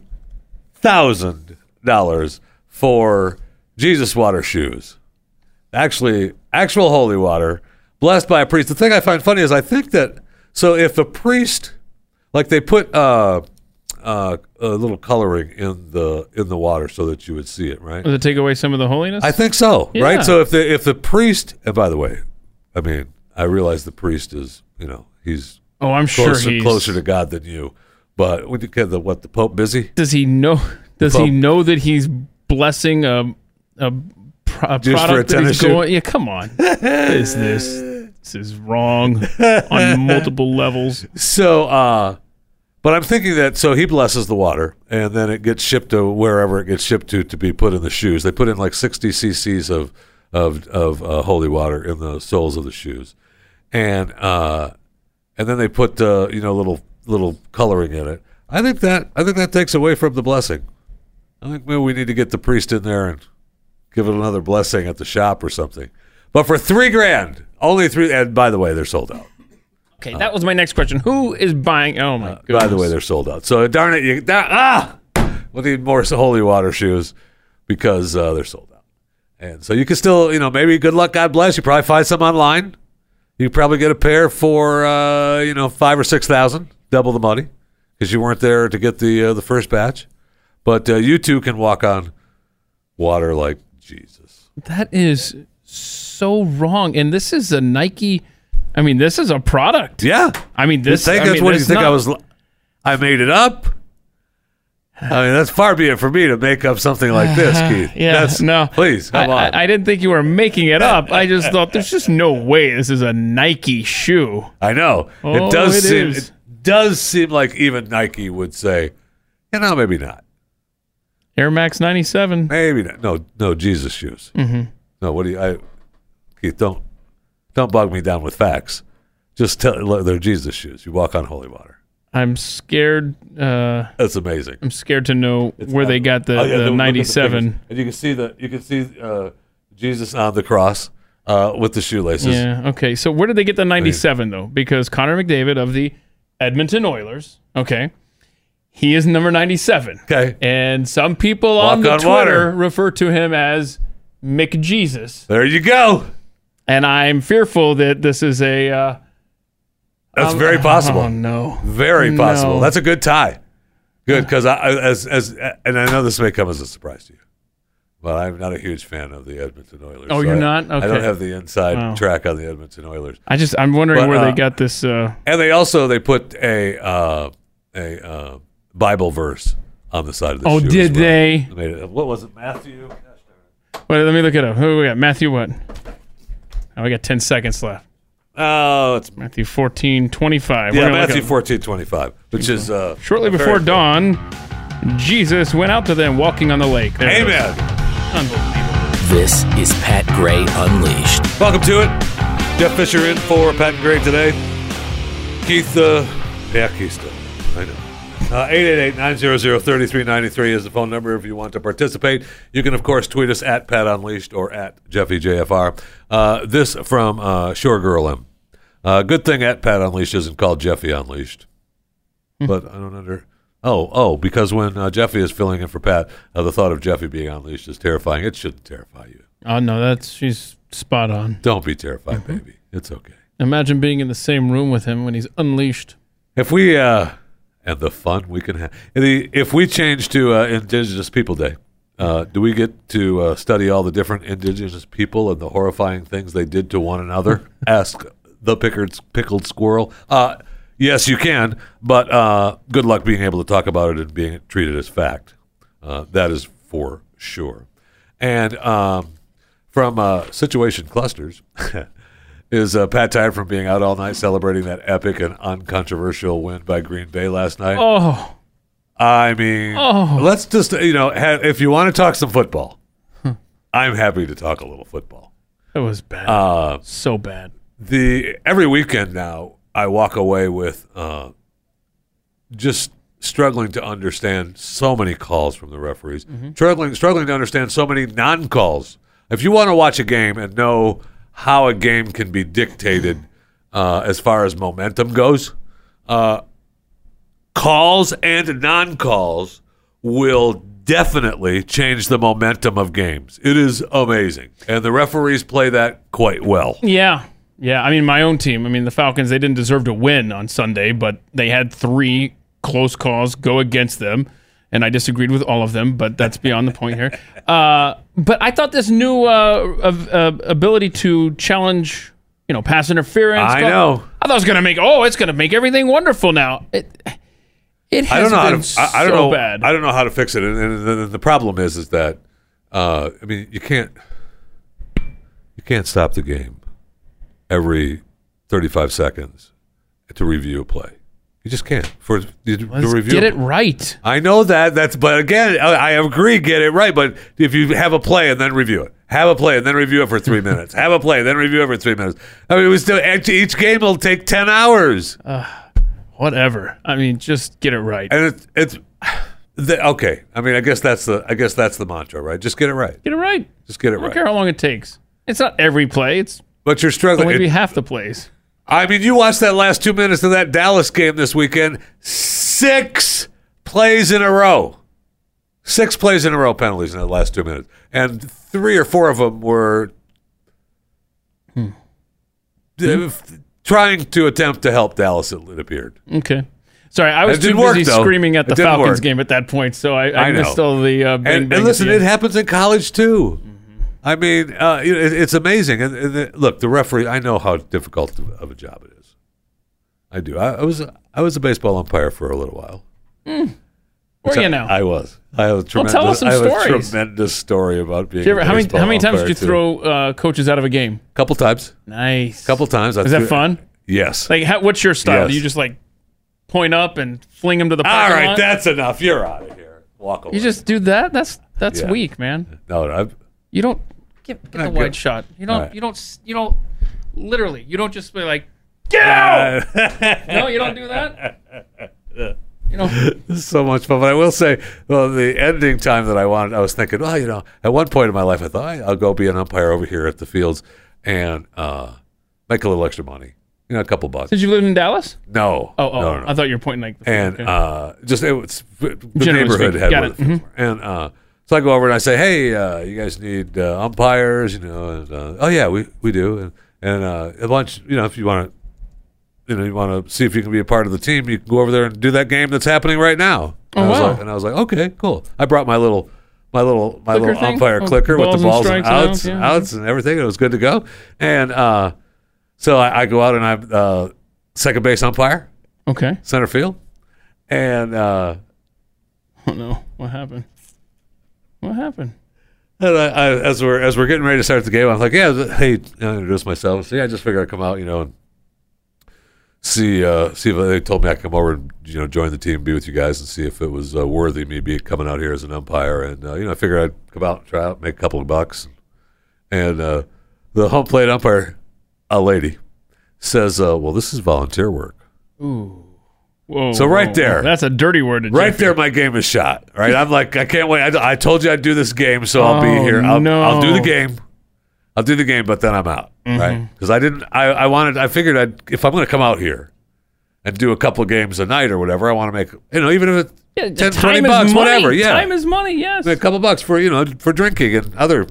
S2: thousand dollars for Jesus water shoes. Actually, actual holy water, blessed by a priest. The thing I find funny is I think that, so if a priest, like they put uh, uh, a little coloring in the in the water so that you would see it, right?
S3: Does it take away some of the holiness?
S2: I think so,
S3: Yeah.
S2: right? So if the if the priest, and by the way, I mean, I realize the priest is, you know, he's
S3: oh, I'm sure
S2: closer,
S3: he's
S2: closer to God than you. But when you get the what the Pope busy?
S3: Does he know? Does
S2: Pope.
S3: he know that he's blessing a a, pro- a
S2: Just for a
S3: product that
S2: tennis
S3: he's
S2: shoe?
S3: going? Yeah, come on. What is this? This is wrong on multiple levels.
S2: So, uh, but I'm thinking that, so he blesses the water, and then it gets shipped to wherever it gets shipped to to be put in the shoes. They put in like sixty cc's of of of uh, holy water in the soles of the shoes, and uh, and then they put uh, you know little little coloring in it. I think that I think that takes away from the blessing. I think maybe we need to get the priest in there and give it another blessing at the shop or something. But for three grand, only three. And by the way, they're sold out.
S3: Okay, that was my next question. Who is buying? Oh my
S2: Uh,
S3: goodness.
S2: by the way, they're sold out. So darn it, you that, ah, we'll need more holy water shoes because uh, they're sold out. And so you can still, you know, maybe good luck, God bless. You probably find some online. You probably get a pair for uh, you know five or six thousand, double the money, because you weren't there to get the uh, the first batch. But uh, you too can walk on water like Jesus.
S3: That is so wrong. And this is a Nike. I mean, this is a product.
S2: Yeah,
S3: I mean,
S2: you
S3: this.
S2: think
S3: I
S2: that's
S3: mean,
S2: what you
S3: it's
S2: think
S3: not-
S2: I was? I made it up. I mean, that's far be it for me to make up something like this, Keith.
S3: Yeah,
S2: That's,
S3: no.
S2: Please, come
S3: I,
S2: on.
S3: I, I didn't think you were making it up. I just thought there's just no way this is a Nike shoe.
S2: I know.
S3: Oh,
S2: it does
S3: it
S2: seem
S3: is.
S2: it does seem like even Nike would say, you know, maybe not.
S3: Air Max ninety-seven.
S2: Maybe not. No, no, Jesus shoes. Mm-hmm. No, what do you I Keith, don't don't bog me down with facts. Just tell look, they're Jesus shoes. You walk on holy water.
S3: I'm scared. Uh,
S2: That's amazing.
S3: I'm scared to know where they got the,
S2: Oh, yeah,
S3: the
S2: look at
S3: ninety-seven.
S2: pictures. And you can see the you can see uh, Jesus on the cross uh, with the shoelaces.
S3: Yeah. Okay. So where did they get the ninety-seven though? Because Connor McDavid of the Edmonton Oilers. Okay. He is number ninety-seven.
S2: Okay.
S3: And some people
S2: Walk
S3: on the
S2: on
S3: Twitter
S2: water.
S3: refer to him as McJesus.
S2: There you go.
S3: And I'm fearful that this is a. Uh,
S2: That's
S3: um,
S2: very possible.
S3: Oh no.
S2: Very possible.
S3: No.
S2: That's a good tie. Good, because I as as and I know this may come as a surprise to you, but I'm not a huge fan of the Edmonton Oilers.
S3: Oh,
S2: so
S3: you're
S2: I-
S3: not?
S2: I
S3: Okay.
S2: don't have the inside
S3: Wow.
S2: track on the Edmonton Oilers.
S3: I just I'm wondering
S2: But,
S3: where
S2: uh,
S3: they got this. Uh,
S2: And they also they put a uh, a uh, Bible verse on the side of the
S3: oh,
S2: shoe. as
S3: did
S2: well.
S3: they?
S2: Made it- What was it, Matthew? Gosh darn it.
S3: Wait, let me look it up. Who we got? Matthew what? Oh, we got ten seconds left.
S2: Oh, it's
S3: Matthew fourteen twenty-five. We're
S2: yeah,
S3: gonna look
S2: Matthew
S3: up-
S2: fourteen twenty-five, which is uh,
S3: Shortly
S2: very
S3: before
S2: cool.
S3: dawn, Jesus went out to them walking on the lake. There it is.
S2: Amen.
S3: Unbelievable.
S5: This is Pat Gray Unleashed.
S2: Welcome to it. Jeff Fisher in for Pat and Greg today. Keith, uh, yeah, Keith still. I know. Uh, eight eight eight, nine hundred, three three nine three is the phone number if you want to participate. You can, of course, tweet us at Pat Unleashed or at Jeffy J F R. Uh, this from uh, Shore Girl M. Uh, good thing at Pat Unleashed isn't called Jeffy Unleashed. But I don't under. Oh, oh, because when uh, Jeffy is filling in for Pat, uh, the thought of Jeffy being unleashed is terrifying. It shouldn't terrify you.
S3: Oh, no, that's she's spot on.
S2: Don't be terrified, mm-hmm. baby. It's okay.
S3: Imagine being in the same room with him when he's unleashed.
S2: If we, uh, and the fun we can have. If we change to uh, Indigenous People Day, uh, do we get to uh, study all the different Indigenous people and the horrifying things they did to one another? Ask the pickled, pickled squirrel. Uh, yes, you can, but uh, good luck being able to talk about it and being treated as fact. Uh, that is for sure. And um, from uh, Situation Clusters, is uh, Pat tired from being out all night celebrating that epic and uncontroversial win by Green Bay last night?
S3: Oh.
S2: I mean,
S3: oh.
S2: let's just, you know, have, if you want to talk some football, huh. I'm happy to talk a little football.
S3: It was bad.
S2: Uh,
S3: so bad.
S2: The every weekend now, I walk away with uh, just struggling to understand so many calls from the referees, mm-hmm. struggling struggling to understand so many non-calls. If you want to watch a game and know how a game can be dictated uh, as far as momentum goes, uh, calls and non-calls will definitely change the momentum of games. It is amazing, and the referees play that quite well.
S3: Yeah. Yeah, I mean, my own team, I mean, the Falcons, they didn't deserve to win on Sunday, but they had three close calls go against them, and I disagreed with all of them, but that's beyond the point here. Uh, but I thought this new uh, uh, ability to challenge, you know, pass interference.
S2: I know.
S3: I thought it was going to make, oh, it's going to make everything wonderful now. It it has
S2: I don't know
S3: been
S2: how to, I, I don't
S3: so
S2: know,
S3: bad.
S2: I don't know how to fix it, and, and the, the problem is, is that, uh, I mean, you can't, you can't stop the game every thirty-five seconds to review a play. You just can't. For to
S3: Let's
S2: review
S3: get it right.
S2: I know that. That's but again, I, I agree. Get it right. But if you have a play and then review it, have a play and then review it for three minutes, have a play and then review it for three minutes. I mean, it was still each game will take ten hours.
S3: Uh, whatever. I mean, just get it right.
S2: And it's it's the, okay. I mean, I guess that's the I guess that's the mantra, right? Just get it right.
S3: Get it right.
S2: Just get it
S3: I don't
S2: right.
S3: care how long it takes. It's not every play. It's
S2: But you're struggling.
S3: maybe
S2: it,
S3: half the plays.
S2: I mean, you watched that last two minutes of that Dallas game this weekend. Six plays in a row. Six plays in a row penalties in the last two minutes. And three or four of them were hmm. d- trying to attempt to help Dallas, it appeared.
S3: Okay. Sorry, I was
S2: it
S3: too
S2: work,
S3: busy
S2: though.
S3: screaming at the Falcons
S2: work.
S3: game at that point, so I, I,
S2: I
S3: missed all the uh, bang,
S2: and,
S3: bang
S2: and listen,
S3: at the
S2: it
S3: end.
S2: happens in college, too. Mm-hmm. I mean, uh, it, it's amazing. And, and the, look, the referee, I know how difficult of a job it is. I do. I, I was I was a baseball umpire for a little while.
S3: Mm. Were you now?
S2: I was. I have a tremendous,
S3: well, tell us some
S2: I have
S3: stories.
S2: a tremendous story about being
S3: Did you ever,
S2: a
S3: how many
S2: baseball
S3: how many times
S2: umpire,
S3: did you
S2: too.
S3: throw uh, coaches out of a game?
S2: Couple times.
S3: Nice.
S2: Couple times. I
S3: Is
S2: threw,
S3: that fun?
S2: Yes.
S3: Like, how, what's your style?
S2: Yes.
S3: Do you just like point up and fling them to the
S2: All
S3: parking
S2: right,
S3: lot?
S2: that's enough. You're out of here. Walk away.
S3: You just do that? That's that's
S2: Yeah.
S3: weak, man.
S2: no, no. I've,
S3: You don't get, get the
S2: Not
S3: wide
S2: good.
S3: shot. You don't.
S2: Right.
S3: You don't. You don't. Literally, you don't just be like, get out. No, you don't do that. You know,
S2: This is so much fun. But I will say, well, the ending time that I wanted, I was thinking, well, you know, at one point in my life, I thought, I'll go be an umpire over here at the fields and uh, make a little extra money. You know, a couple bucks.
S3: did you live in Dallas?
S2: No.
S3: Oh, oh,
S2: no, no.
S3: I thought you were pointing like. The
S2: And
S3: okay.
S2: uh, just it was the
S3: Generally
S2: neighborhood
S3: speaking.
S2: had
S3: Got
S2: where
S3: it.
S2: the fields were. And uh, so I go over and I say, hey, uh, you guys need uh, umpires, you know? And, uh, oh yeah, we we do. And and uh, a bunch, you know, if you want to. You know, you want to see if you can be a part of the team, you can go over there and do that game that's happening right now.
S3: Oh,
S2: and I was
S3: wow.
S2: like, and I was like, okay, cool. I brought my little, my little, my
S3: Clicker
S2: little
S3: thing?
S2: umpire
S3: Oh,
S2: clicker with the
S3: balls and
S2: balls and,
S3: strikes and
S2: outs,
S3: outs,
S2: and
S3: yeah.
S2: outs and everything. It was good to go. And uh, so I, I go out and I'm uh, second base umpire,
S3: Okay.
S2: center field, and uh,
S3: Oh no! What happened? What happened?
S2: And I, I, as we're as we're getting ready to start the game, I'm like, yeah, hey, I introduce myself. So yeah, I just figured I'd come out, you know, and see uh, see if they told me I could come over and you know join the team, be with you guys, and see if it was uh, worthy of me be coming out here as an umpire. And uh, you know, I figured I'd come out, try out, make a couple of bucks. And uh, the home plate umpire, a lady, says, uh, "Well, this is volunteer work."
S3: Ooh. Whoa.
S2: So right
S3: whoa,
S2: there.
S3: whoa. That's a dirty word. To
S2: Right
S3: Jeffy.
S2: there, my game is shot. Right, I'm like, I can't wait. I, I told you I'd do this game, so I'll be
S3: Oh,
S2: here. I'll,
S3: no.
S2: I'll do the game. I'll do the game, but then I'm out,
S3: Mm-hmm.
S2: right? Because I didn't. I, I wanted. I figured I'd if I'm going to come out here and do a couple of games a night or whatever, I want to make you know even if it's
S3: Yeah,
S2: ten,
S3: time
S2: twenty
S3: is
S2: bucks,
S3: money.
S2: whatever. Yeah,
S3: Time is money. Yes.
S2: a couple bucks for you know for drinking and other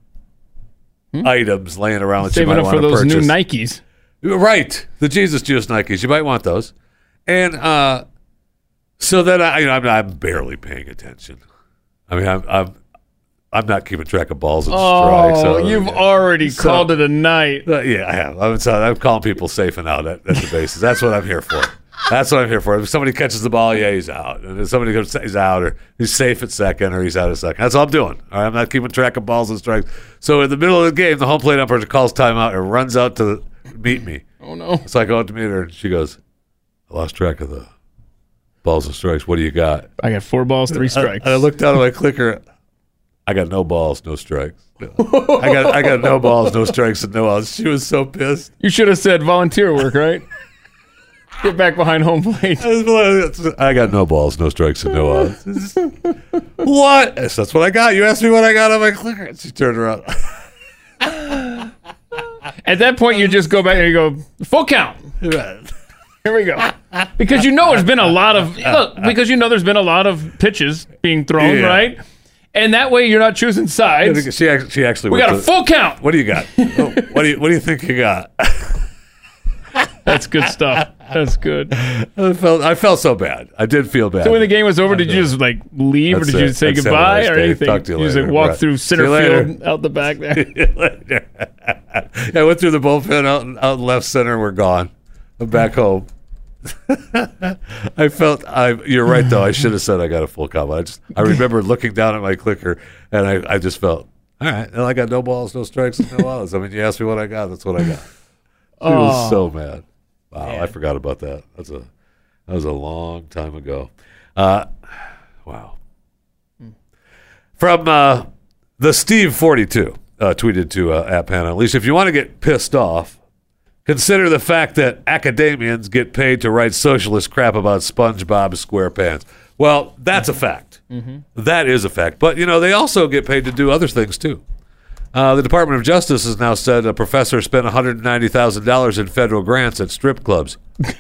S2: items laying around that you
S3: Saving
S2: might
S3: up
S2: want
S3: for
S2: to
S3: those
S2: purchase.
S3: new Nikes.
S2: Right, the Jesus Juice Nikes. You might want those. And uh, so then I, you know, I'm, I'm barely paying attention. I mean, I'm, I'm, I'm not keeping track of balls and strikes.
S3: Oh,
S2: So,
S3: you've
S2: yeah.
S3: already
S2: So-
S3: called it a night.
S2: Uh, yeah, I have. I'm, so I'm calling people safe and out at, at the bases. That's what I'm here for. That's what I'm here for. If somebody catches the ball, yeah, he's out. And if somebody goes, he's out, or he's safe at second, or he's out at second. That's all I'm doing. All right, I'm not keeping track of balls and strikes. So in the middle of the game, the home plate umpire calls timeout and runs out to meet me.
S3: Oh, no.
S2: So I go out to meet her, and she goes, I lost track of the balls and strikes. What do you got?
S3: I got four balls, three strikes.
S2: I, I looked down at my clicker. I got no balls, no strikes. No. I got I got no balls, no strikes, and no outs. She was so pissed.
S3: You should have said volunteer work, right? Get back behind home plate.
S2: I got no balls, no strikes, and no outs. What? Yes, that's what I got. You asked me what I got on my clicker. And she turned around.
S3: At that point, you just go back and you go, full count. Here we go. Because you know there's been a lot of, look, because you know there's been a lot of pitches being thrown,
S2: Yeah.
S3: right? And that way you're not choosing sides.
S2: She actually, she actually
S3: We
S2: went
S3: got a
S2: to-
S3: full count.
S2: What do you got? Oh, what do you What do you think you got?
S3: That's good stuff. That's good.
S2: I felt I felt so bad. I did feel bad.
S3: So when the game was over, did you just like leave,
S2: That's
S3: or did you
S2: it.
S3: say
S2: That's
S3: goodbye,
S2: it.
S3: or
S2: Dave.
S3: anything?
S2: Talk to you
S3: just
S2: later.
S3: like walk
S2: Right.
S3: through
S2: See
S3: center
S2: you later.
S3: field out the back there.
S2: Later. Yeah, I went through the bullpen out, out left center. We're gone. I'm back home. I felt I. You're right though. I should have said I got a full count. I just I remember looking down at my clicker and I, I just felt all right. Well, I got no balls, no strikes, and no outs. I mean, you asked me what I got. That's what I got. She was so mad. Wow, I forgot about that. That's a that was a long time ago. Uh, wow. From uh, the Steve forty-two uh, tweeted to uh, at Pan Unleashed, if you want to get pissed off, consider the fact that academians get paid to write socialist crap about SpongeBob SquarePants. Well, that's a fact. Mm-hmm. That is a fact. But, you know, they also get paid to do other things, too. Uh, the Department of Justice has now said a professor spent one hundred ninety thousand dollars in federal grants at strip clubs.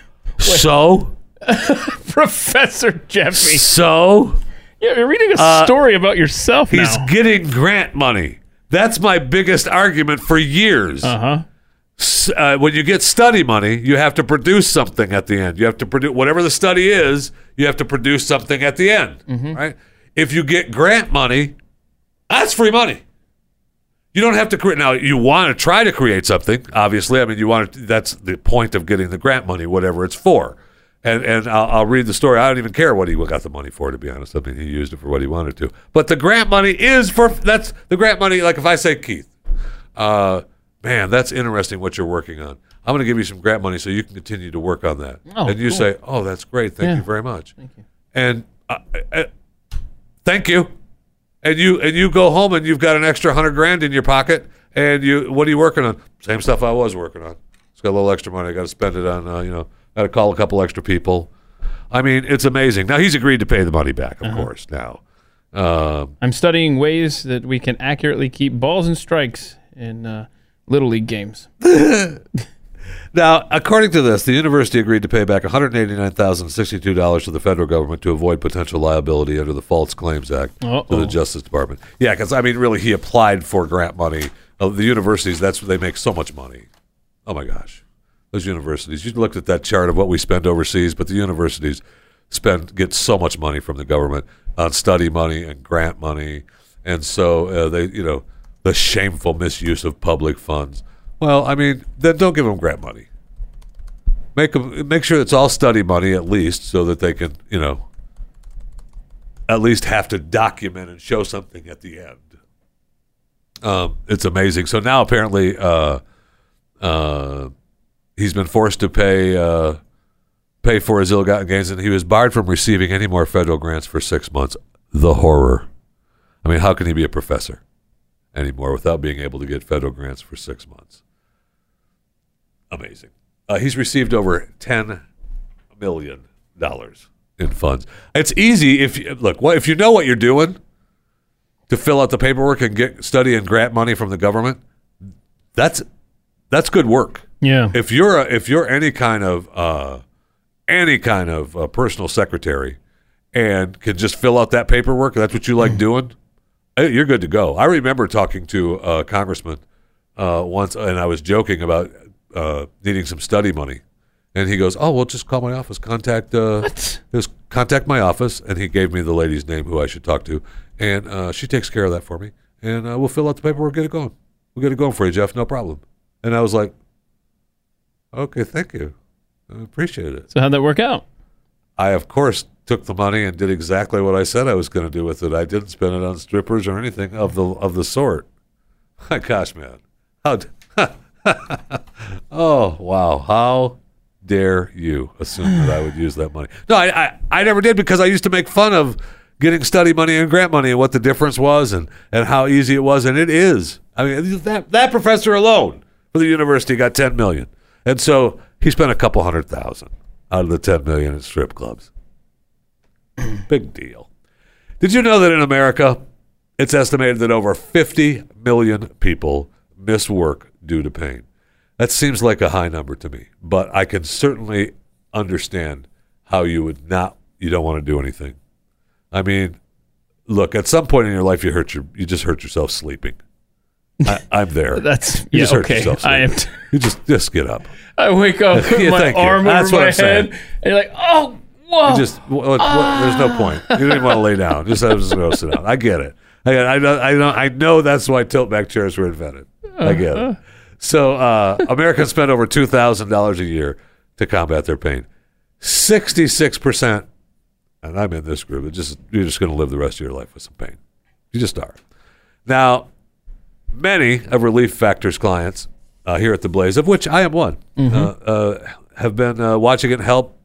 S2: So?
S3: Professor Jeffy.
S2: So?
S3: Yeah, you're reading a
S2: Uh,
S3: story about yourself
S2: He's
S3: now.
S2: getting grant money. That's my biggest argument for years.
S3: Uh-huh.
S2: S- uh, when you get study money, you have to produce something at the end. You have to produce whatever the study is. You have to produce something at the end, right? If you get grant money, that's free money. You don't have to create. Now, you want to try to create something. Obviously, I mean, you want to. That's the point of getting the grant money, whatever it's for. And and I'll, I'll read the story. I don't even care what he got the money for, to be honest. I mean, he used it for what he wanted to. But the grant money is for. That's the grant money. Like if I say, Keith, uh, man, that's interesting what you're working on. I'm going to give you some grant money so you can continue to work on that.
S3: Oh,
S2: and you
S3: cool.
S2: say, oh, that's great. Thank
S3: Yeah.
S2: you very much. Thank you. And uh, uh, thank you. And you and you go home and you've got an extra hundred grand in your pocket. And you, what are you working on? Same stuff I was working on. It's got a little extra money. I got to spend it on, uh, you know, got to call a couple extra people. I mean, it's amazing. Now he's agreed to pay the money back, of
S3: Uh-huh.
S2: course. Now, um,
S3: I'm studying ways that we can accurately keep balls and strikes in uh, Little League games.
S2: now, according to this, the university agreed to pay back one hundred eighty-nine thousand sixty-two dollars to the federal government to avoid potential liability under the False Claims Act to
S3: Uh-oh.
S2: the Justice Department. Yeah, because I mean, really, he applied for grant money. Uh, the universities, that's where they make so much money. Oh my gosh, those universities! You looked at that chart of what we spend overseas, but the universities spend get so much money from the government on study money and grant money, and so uh, they, you know, the shameful misuse of public funds. Well, I mean, then don't give them grant money. Make them make sure it's all study money at least, so that they can, you know, at least have to document and show something at the end. Um, it's amazing. So now apparently, uh, uh, he's been forced to pay uh, pay for his ill-gotten gains, and he was barred from receiving any more federal grants for six months. The horror. I mean, how can he be a professor anymore without being able to get federal grants for six months? Amazing. Uh, he's received over ten million dollars in funds. It's easy if you, look. What if you know what you're doing to fill out the paperwork and get study and grant money from the government? that's that's good work.
S3: Yeah.
S2: If you're a, if you're any kind of uh, any kind of uh, personal secretary and can just fill out that paperwork, that's what you like doing, eh, you're good to go. I remember talking to a congressman uh, once, and I was joking about uh, needing some study money, and he goes, "Oh, well, just call my office. Contact uh, just contact my office," and he gave me the lady's name who I should talk to, and uh, she takes care of that for me, and uh, we'll fill out the paperwork, get it going. We'll get it going for you, Jeff. No problem. And I was like, "Okay, thank you. I appreciate it."
S3: So how'd that work out?
S2: I, of course, took the money and did exactly what I said I was going to do with it. I didn't spend it on strippers or anything of the of the sort. Gosh, man. How d- oh, wow. How dare you assume that I would use that money? No, I, I, I never did, because I used to make fun of getting study money and grant money and what the difference was and, and how easy it was. And it is. I mean, that, that professor alone for the university got ten million dollars. And so he spent a couple hundred thousand out of the ten million dollars in strip clubs. Big deal. Did you know that in America, it's estimated that over fifty million people miss work due to pain? That seems like a high number to me, but I can certainly understand how you would not, you don't want to do anything. I mean, look, at some point in your life, you hurt your, you just hurt yourself sleeping. I, I'm there.
S3: That's
S2: you
S3: yeah,
S2: just hurt
S3: okay.
S2: yourself
S3: I am.
S2: sleeping.
S3: T-
S2: You just just get up.
S3: I wake up with
S2: Yeah,
S3: my
S2: thank you.
S3: arm
S2: That's
S3: over
S2: what
S3: my
S2: I'm saying.
S3: head, and you're like, "Oh, whoa!"
S2: You just what, what, there's no point. You don't even want to lay down. Just I was just going to sit down. I get it. I I know I know I know that's why tilt back chairs were invented. I get it. So uh, Americans spend over two thousand dollars a year to combat their pain. Sixty-six percent, and I'm in this group. It's just you're just going to live the rest of your life with some pain. You just are. Now, many of Relief Factor's clients uh, here at the Blaze, of which I am one, mm-hmm. uh, uh, have been uh, watching it help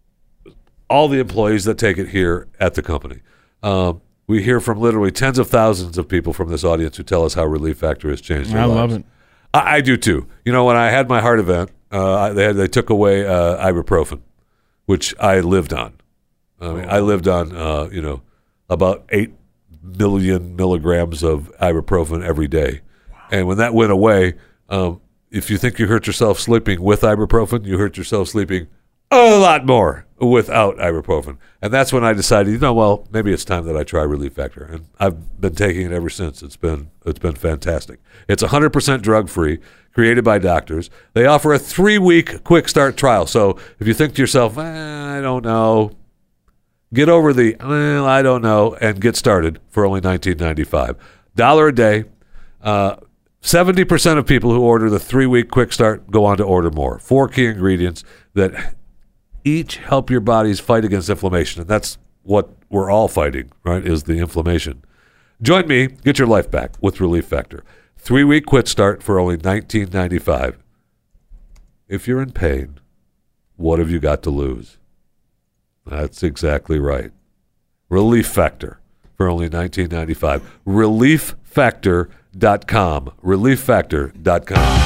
S2: all the employees that take it here at the company. Um, we hear from literally tens of thousands of people from this audience who tell us how Relief Factor has changed their
S3: I
S2: lives.
S3: love it.
S2: I, I do too. You know, when I had my heart event, uh, they had, they took away uh, ibuprofen, which I lived on. I mean, I lived on uh, you know about eight million milligrams of ibuprofen every day, wow. And when that went away, um, if you think you hurt yourself sleeping with ibuprofen, you hurt yourself sleeping a lot more without ibuprofen. And that's when I decided, you know, well, maybe it's time that I try Relief Factor. And I've been taking it ever since. It's been it's been fantastic. It's one hundred percent drug-free, created by doctors. They offer a three-week quick start trial. So if you think to yourself, eh, I don't know, get over the, well, I don't know, and get started for only nineteen ninety-five dollars. Dollar a day. Uh, seventy percent of people who order the three-week quick start go on to order more. Four key ingredients that each help your bodies fight against inflammation. And that's what we're all fighting, right, is the inflammation. Join me. Get your life back with Relief Factor. Three-week quick start for only nineteen ninety-five dollars. If you're in pain, what have you got to lose? That's exactly right. Relief Factor for only nineteen ninety-five dollars. relief factor dot com. relief factor dot com.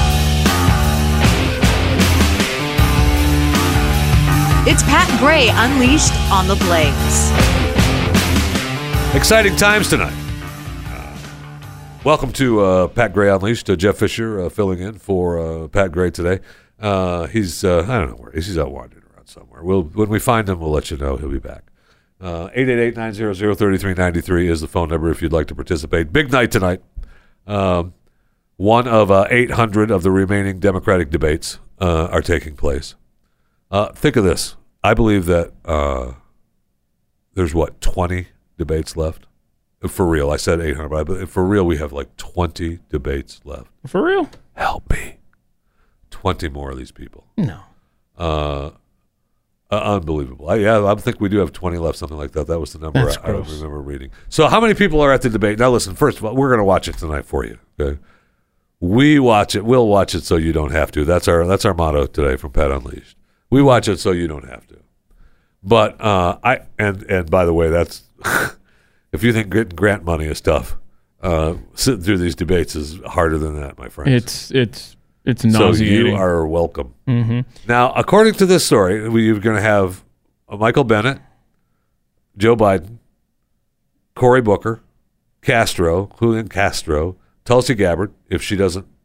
S6: It's Pat Gray Unleashed on the Blaze.
S2: Exciting times tonight. Uh, welcome to uh, Pat Gray Unleashed. Uh, Jeff Fisher uh, filling in for uh, Pat Gray today. Uh, he's, uh, I don't know where he is. He's out wandering around somewhere. We'll, when we find him, we'll let you know. He'll be back. Uh, eight eight eight, nine hundred, thirty-three ninety-three is the phone number if you'd like to participate. Big night tonight. Um, one of uh, eight hundred of the remaining Democratic debates uh, are taking place. Uh, think of this. I believe that uh, there's, what, twenty debates left? For real. I said eight hundred, but for real, we have like twenty debates left.
S3: For real?
S2: Help me. twenty more of these people.
S3: No.
S2: Uh, uh, unbelievable. I, yeah, I think we do have twenty left, something like that. That was the number
S3: That's
S2: I, I don't
S3: gross.
S2: remember reading. So how many people are at the debate? Now, listen, first of all, we're going to watch it tonight for you, okay? We watch it. We'll watch it so you don't have to. That's our that's our motto today from Pat Unleashed. We watch it so you don't have to. But uh, I and and by the way, that's if you think getting grant money is tough, uh, sitting through these debates is harder than that, my friends.
S3: It's it's it's nauseating.
S2: So you are welcome.
S3: Mm-hmm.
S2: Now, according to this story, we're going to have Michael Bennet, Joe Biden, Cory Booker, Castro, Julian Castro, Tulsi Gabbard, if she doesn't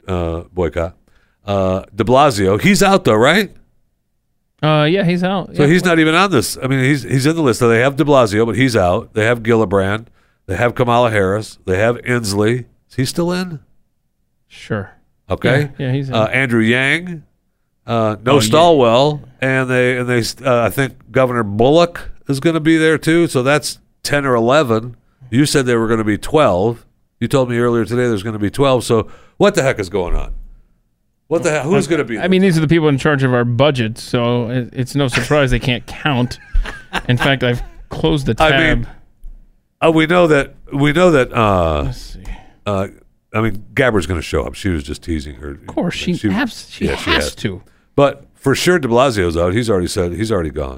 S2: uh, boycott. Uh, de Blasio, he's out though, right?
S3: Uh, yeah, he's out.
S2: So
S3: yeah.
S2: he's not even on this. I mean, he's he's in the list. So they have de Blasio, but he's out. They have Gillibrand. They have Kamala Harris. They have Inslee. Is he still in?
S3: Sure.
S2: Okay.
S3: Yeah, yeah he's in.
S2: Uh, Andrew Yang. Uh, no
S3: Oh,
S2: Stalwell, yeah. and they and they. Uh, I think Governor Bullock is going to be there too. So that's ten or eleven. You said there were going to be twelve. You told me earlier today there's going to be twelve. So what the heck is going on? What the hell? Who's going to be there?
S3: I mean, these are the people in charge of our budget, so it, it's no surprise they can't count. In fact, I've closed the tab.
S2: I mean, uh, we know that we know that. Uh,
S3: Let's see.
S2: Uh, I mean, Gabbard's going to show up. She was just teasing her.
S3: Of course, she she, abs- she
S2: yeah,
S3: has
S2: she has
S3: to.
S2: But for sure, de Blasio's out. He's already said he's already gone.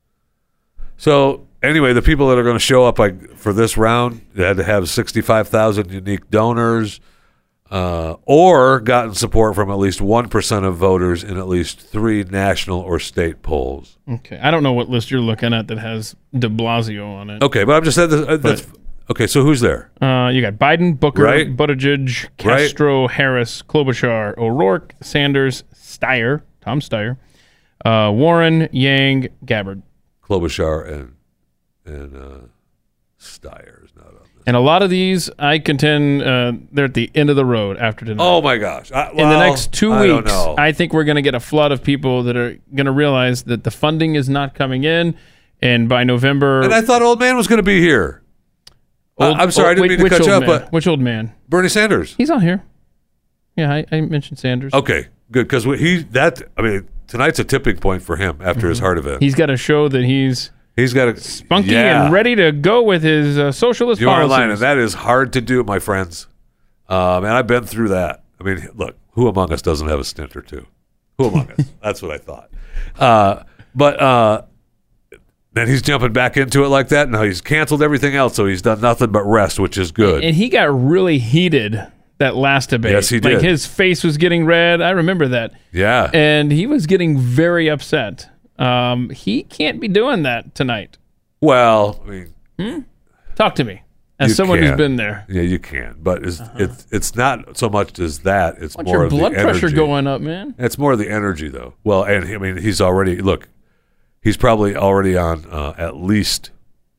S2: So anyway, the people that are going to show up like for this round, they had to have sixty-five thousand unique donors, uh, or gotten support from at least one percent of voters in at least three national or state polls.
S3: Okay, I don't know what list you're looking at that has de Blasio on it.
S2: Okay, but I'm just saying that, uh, that's okay. So who's there?
S3: Uh, you got Biden, Booker,
S2: Right.
S3: Buttigieg, Castro, Harris, Klobuchar, O'Rourke, Sanders, Steyer, Tom Steyer, uh, Warren, Yang, Gabbard.
S2: Klobuchar and and uh, Steyer is not on this.
S3: And a lot of these, I contend, uh, they're at the end of the road after tonight.
S2: Oh my gosh! I,
S3: In
S2: well,
S3: the next two
S2: I don't
S3: weeks,
S2: know.
S3: I think we're going to get a flood of people that are going to realize that the funding is not coming in, and by November,
S2: and I thought old man was going to be here.
S3: old,
S2: uh, I'm sorry, I didn't
S3: old-
S2: mean to
S3: which
S2: cut you
S3: old
S2: up,
S3: man?
S2: but
S3: which old man?
S2: Bernie Sanders.
S3: He's on here. Yeah, I, I mentioned Sanders.
S2: Okay, good because he that I mean tonight's a tipping point for him after
S3: Mm-hmm.
S2: his heart event.
S3: He's got to show that he's
S2: He's got a
S3: spunky
S2: yeah.
S3: and ready to go with his uh, socialist
S2: You are
S3: policies.
S2: lying, and that is hard to do, my friends. Um, and I've been through that. I mean, look, who among us doesn't have a stint or two? Who among us? That's what I thought. Uh, but uh, then he's jumping back into it like that. Now he's canceled everything else, so he's done nothing but rest, which is good.
S3: And he got really heated that last debate.
S2: Yes, he
S3: Like
S2: did.
S3: his face was getting red. I remember that.
S2: yeah.
S3: And he was getting very upset. Um, he can't be doing that tonight.
S2: Well, I mean,
S3: Talk to me, as
S2: You
S3: someone who's
S2: can.
S3: been there.
S2: yeah, you can, but it's it's it's not so much as that. It's
S3: What's
S2: more
S3: your
S2: of
S3: blood
S2: the
S3: pressure
S2: energy.
S3: going up, man?
S2: It's more of the energy, though. Well, and I mean, he's already look. He's probably already on uh, at least.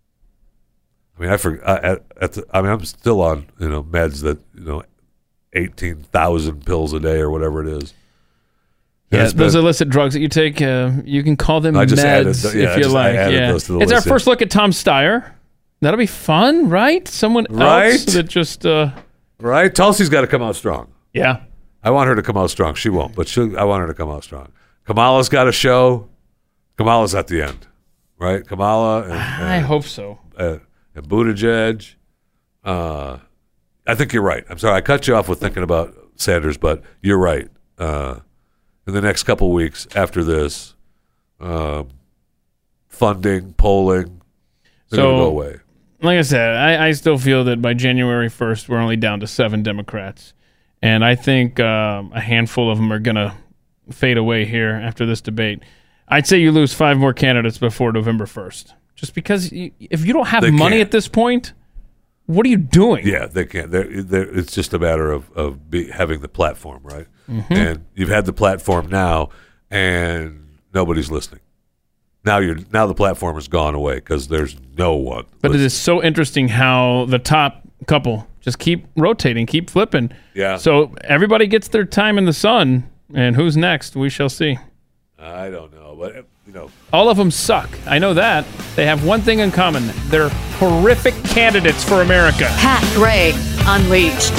S2: I mean, I forget. At, at the, I mean, I'm still on you know meds that you know, eighteen thousand pills a day or whatever it is.
S3: Yeah,
S2: It's
S3: those
S2: been-
S3: illicit drugs that you take, uh, you can call them
S2: I just added
S3: meds
S2: the- yeah,
S3: if
S2: I
S3: you
S2: just- I
S3: like.
S2: added
S3: Yeah,
S2: those to the
S3: it's our
S2: list.
S3: first look at Tom Steyer. That'll be fun, right? Someone
S2: Right?
S3: else that just, uh,
S2: right. Tulsi's got to come out strong.
S3: yeah.
S2: I want her to come out strong. She won't, but she. I want her to come out strong. Kamala's got a show. Kamala's at the end, right? Kamala and,
S3: I
S2: and,
S3: hope so.
S2: uh, and Buttigieg. Uh, I think you're right. I'm sorry, I cut you off with thinking about Sanders, but you're right. Uh, in the next couple weeks after this, um, funding, polling, they're
S3: So-
S2: going to go away.
S3: Like I said, I, I still feel that by January first, we're only down to seven Democrats. And I think um, a handful of them are going to fade away here after this debate. I'd say you lose five more candidates before November first. Just because you, if you don't have
S2: They
S3: money
S2: can't.
S3: at this point, what are you doing?
S2: Yeah, they can't. They're, they're, it's just a matter of of be, having the platform, right?
S3: Mm-hmm.
S2: And you've had the platform now, and nobody's listening. Now you're now the platform has gone away because there's no one.
S3: But it
S2: listening.
S3: is so interesting how the top couple just keep rotating, keep flipping.
S2: Yeah.
S3: So everybody gets their time in the sun, and who's next? We shall see.
S2: I don't know, but you know,
S3: All of them suck. I know that. They have one thing in common. They're horrific candidates for America.
S6: Pat Gray Unleashed.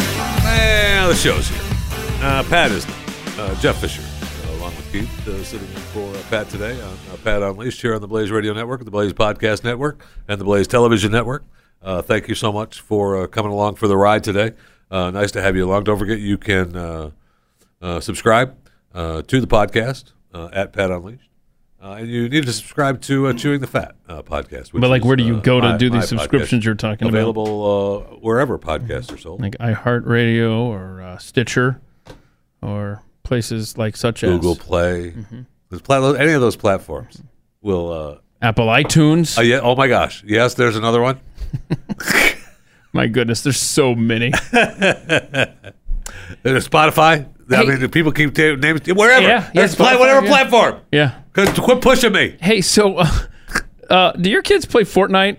S2: well, the show's here. Uh, Pat is uh, Jeff Fisher, uh, along with Keith, uh, sitting in for uh, Pat today on uh, Pat Unleashed here on the Blaze Radio Network, the Blaze Podcast Network, and the Blaze Television Network. Uh, thank you so much for uh, coming along for the ride today. Uh, nice to have you along. Don't forget you can uh, uh, subscribe uh, to the podcast uh, at Pat Unleashed. Uh, and you need to subscribe to uh, Chewing the Fat uh, podcast. Which
S3: But, like,
S2: is,
S3: where do you
S2: uh,
S3: go to
S2: my-
S3: do
S2: my
S3: these subscriptions
S2: podcast.
S3: you're talking about?
S2: Available uh, wherever podcasts are sold.
S3: Like iHeartRadio or uh, Stitcher or places like such
S2: Google
S3: as
S2: Play.
S3: Mm-hmm.
S2: There's pla- any of those platforms will. Uh,
S3: Apple iTunes.
S2: oh, yeah, oh my gosh! Yes, there's another one.
S3: My goodness, there's so many.
S2: And Spotify. I
S3: Hey.
S2: mean, people keep t- names wherever.
S3: Yeah, yeah,
S2: Let's play
S3: Spotify,
S2: whatever
S3: yeah.
S2: platform.
S3: Yeah.
S2: Cause quit pushing me.
S3: Hey, so uh, uh, do your kids play Fortnite?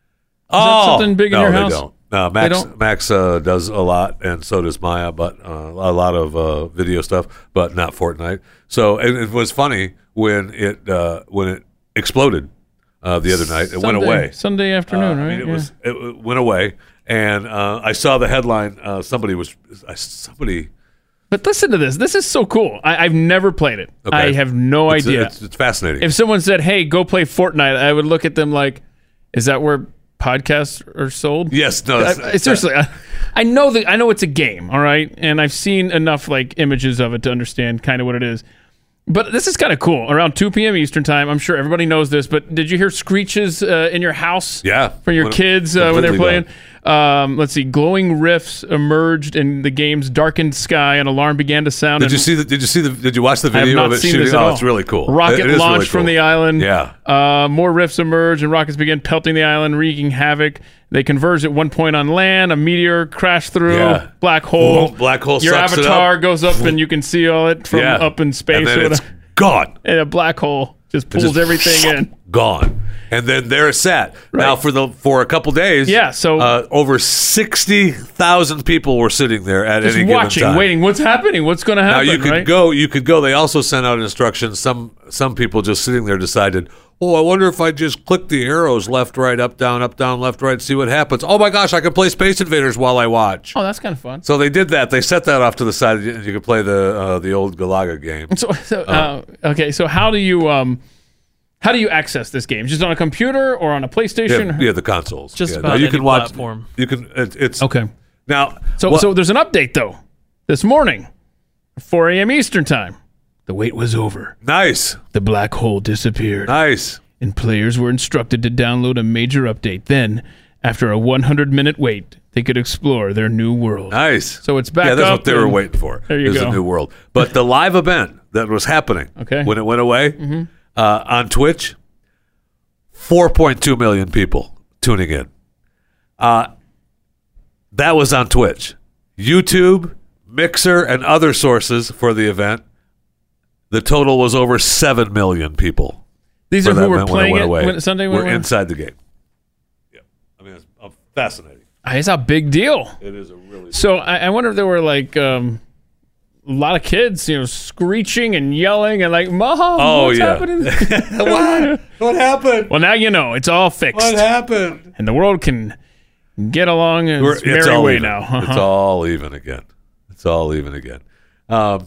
S2: Oh,
S3: something big in
S2: no,
S3: your
S2: they
S3: house?
S2: don't. No, Max.
S3: don't?
S2: Max uh, does a lot, and so does Maya. But uh, a lot of uh, video stuff, but not Fortnite. So it, it was funny when it uh, when it exploded uh, the other night. It went
S3: Sunday-
S2: away.
S3: Sunday afternoon,
S2: Uh, I
S3: right?
S2: mean, it
S3: Yeah.
S2: was it, it went away, and uh, I saw the headline. Uh, somebody was I, somebody.
S3: But listen to this. This is so cool. I, I've never played it.
S2: Okay.
S3: I have no
S2: It's,
S3: idea.
S2: It's, it's fascinating.
S3: If someone said, "Hey, go play Fortnite," I would look at them like, "Is that where podcasts are sold?"
S2: yes, no.
S3: I,
S2: it's-
S3: I- seriously, I, I know that I know it's a game, all right, and I've seen enough like images of it to understand kind of what it is. But this is kind of cool. Around two p.m. Eastern time, I'm sure everybody knows this. But did you hear screeches uh, in your house?
S2: Yeah.
S3: for your
S2: When-
S3: kids uh, when they're
S2: completely
S3: playing. Um, let's see. Glowing rifts emerged in the game's darkened sky. An alarm began to sound.
S2: Did
S3: and
S2: you see the? Did you see the? Did you watch the
S3: I have
S2: video
S3: not
S2: of it
S3: seen
S2: shooting?
S3: this at
S2: Oh,
S3: all.
S2: it's really cool.
S3: Rocket
S2: It- it is
S3: launched
S2: really
S3: from
S2: cool.
S3: the island.
S2: Yeah.
S3: Uh, more rifts emerged, and rockets began pelting the island, wreaking havoc. They converged at one point on land. A meteor crashed through.
S2: Yeah.
S3: Black hole.
S2: Boom, black hole
S3: Your
S2: sucks it
S3: avatar
S2: up.
S3: goes up, and you can see all it from
S2: Yeah.
S3: up in space.
S2: and then
S3: or
S2: it's
S3: whatever.
S2: gone.
S3: And a black hole just
S2: It
S3: pulls
S2: just
S3: everything in.
S2: Gone. And then there it sat. Now for the for a couple days,
S3: Yeah, so-
S2: uh, over sixty thousand people were sitting there at
S3: Just
S2: any given
S3: watching,
S2: time.
S3: waiting. What's happening? What's going to
S2: Now
S3: happen?
S2: you could
S3: right?
S2: go. You could go. They also sent out instructions. Some some people just sitting there decided, oh, I wonder if I just click the arrows left, right, up, down, up, down, left, right, see what happens. Oh my gosh, I can play Space Invaders while I watch.
S3: Oh, that's kind of fun.
S2: So they did that. They set that off to the side, and you could play the uh, the old Galaga game.
S3: So, so uh, okay. So how do you um, how do you access this game? Just on a computer or on a PlayStation?
S2: Yeah, yeah, the consoles.
S7: Just
S2: yeah.
S7: about
S2: Now, you
S7: any
S2: can watch.
S7: platform.
S2: You can. It, it's
S3: Okay.
S2: now.
S3: So
S2: what-
S3: so there's an update though. This morning, four a.m. Eastern time. The wait was over.
S2: nice,
S3: The black hole disappeared,
S2: nice.
S3: and players were instructed to download a major update. Then, after a one hundred minute wait, they could explore their new world.
S2: Nice.
S3: So it's back
S2: Yeah, that's
S3: up
S2: what they were
S3: and-
S2: waiting for.
S3: There you
S2: is
S3: go.
S2: a new world. But the live event that was happening
S3: Okay.
S2: when it went away uh, on Twitch, four point two million people tuning in. Uh, that was on Twitch. YouTube, Mixer, and other sources for the event, the total was over seven million people.
S3: These
S2: for
S3: are
S2: that
S3: who were
S2: event when
S3: playing
S2: went
S3: it
S2: away.
S3: when, Sunday when
S2: We're
S3: it went?
S2: inside the game. Yeah. I mean, it's uh, fascinating.
S3: It's a big deal.
S2: It is a really
S3: So I, I wonder if there were like um, a lot of kids, you know, screeching and yelling and like, "Mom,
S2: Oh,
S3: what's
S2: yeah.
S3: happening?"
S2: what? What happened?
S3: Well, now you know it's all fixed,
S2: What happened?
S3: and the world can get along in
S2: We're-
S3: its merry
S2: all
S3: way
S2: even.
S3: now.
S2: It's
S3: Uh-huh.
S2: all even again. It's all even again. Um,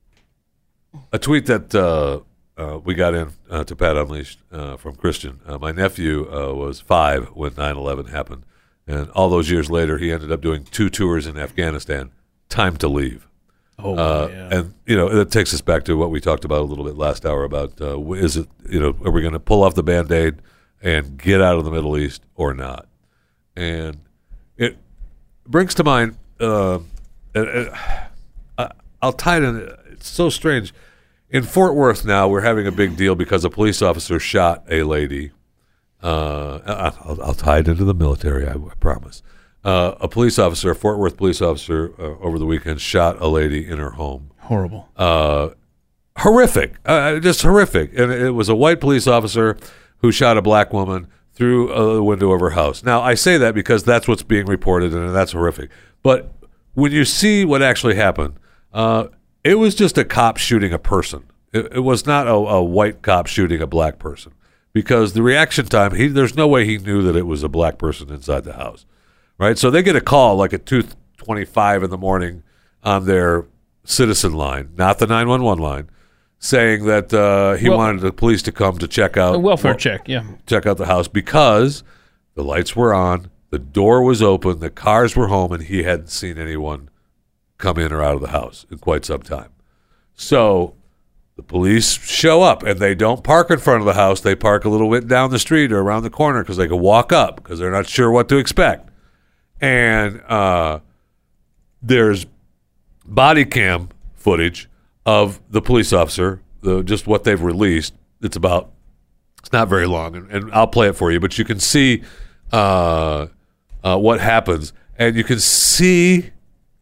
S2: a tweet that uh, uh, we got in uh, to Pat Unleashed uh, from Christian. Uh, my nephew uh, was five when nine eleven happened. And all those years later, he ended up doing two tours in Afghanistan. Time to leave.
S3: Oh,
S2: Uh,
S3: yeah.
S2: And, you know, that takes us back to what we talked about a little bit last hour about uh, wh- is it, you know, are we going to pull off the Band-Aid and get out of the Middle East or not? And it brings to mind, uh, uh, uh, I'll tie it in, it's so strange. In Fort Worth now, we're having a big deal because a police officer shot a lady. Uh, I'll, I'll tie it into the military, I, I promise. Uh, a police officer, a Fort Worth police officer, uh, over the weekend shot a lady in her home.
S3: Horrible.
S2: Uh, horrific, uh, just horrific. And it was a white police officer who shot a black woman through a window of her house. Now, I say that because that's what's being reported, and that's horrific. But when you see what actually happened, uh, it was just a cop shooting a person. It, it was not a, a white cop shooting a black person. Because the reaction time, he, there's no way he knew that it was a black person inside the house, right? So they get a call like at two twenty-five in the morning on their citizen line, not the nine one one line, saying that uh, he
S3: Well-
S2: wanted the police to come to check out
S3: A welfare
S2: well,
S3: check, yeah.
S2: check out the house because the lights were on, the door was open, the cars were home, and he hadn't seen anyone come in or out of the house in quite some time. So the police show up, and they don't park in front of the house. They park a little bit down the street or around the corner because they can walk up because they're not sure what to expect. And uh, there's body cam footage of the police officer, the, just what they've released. It's about, it's not very long, and, and I'll play it for you, but you can see uh, uh, what happens. And you can see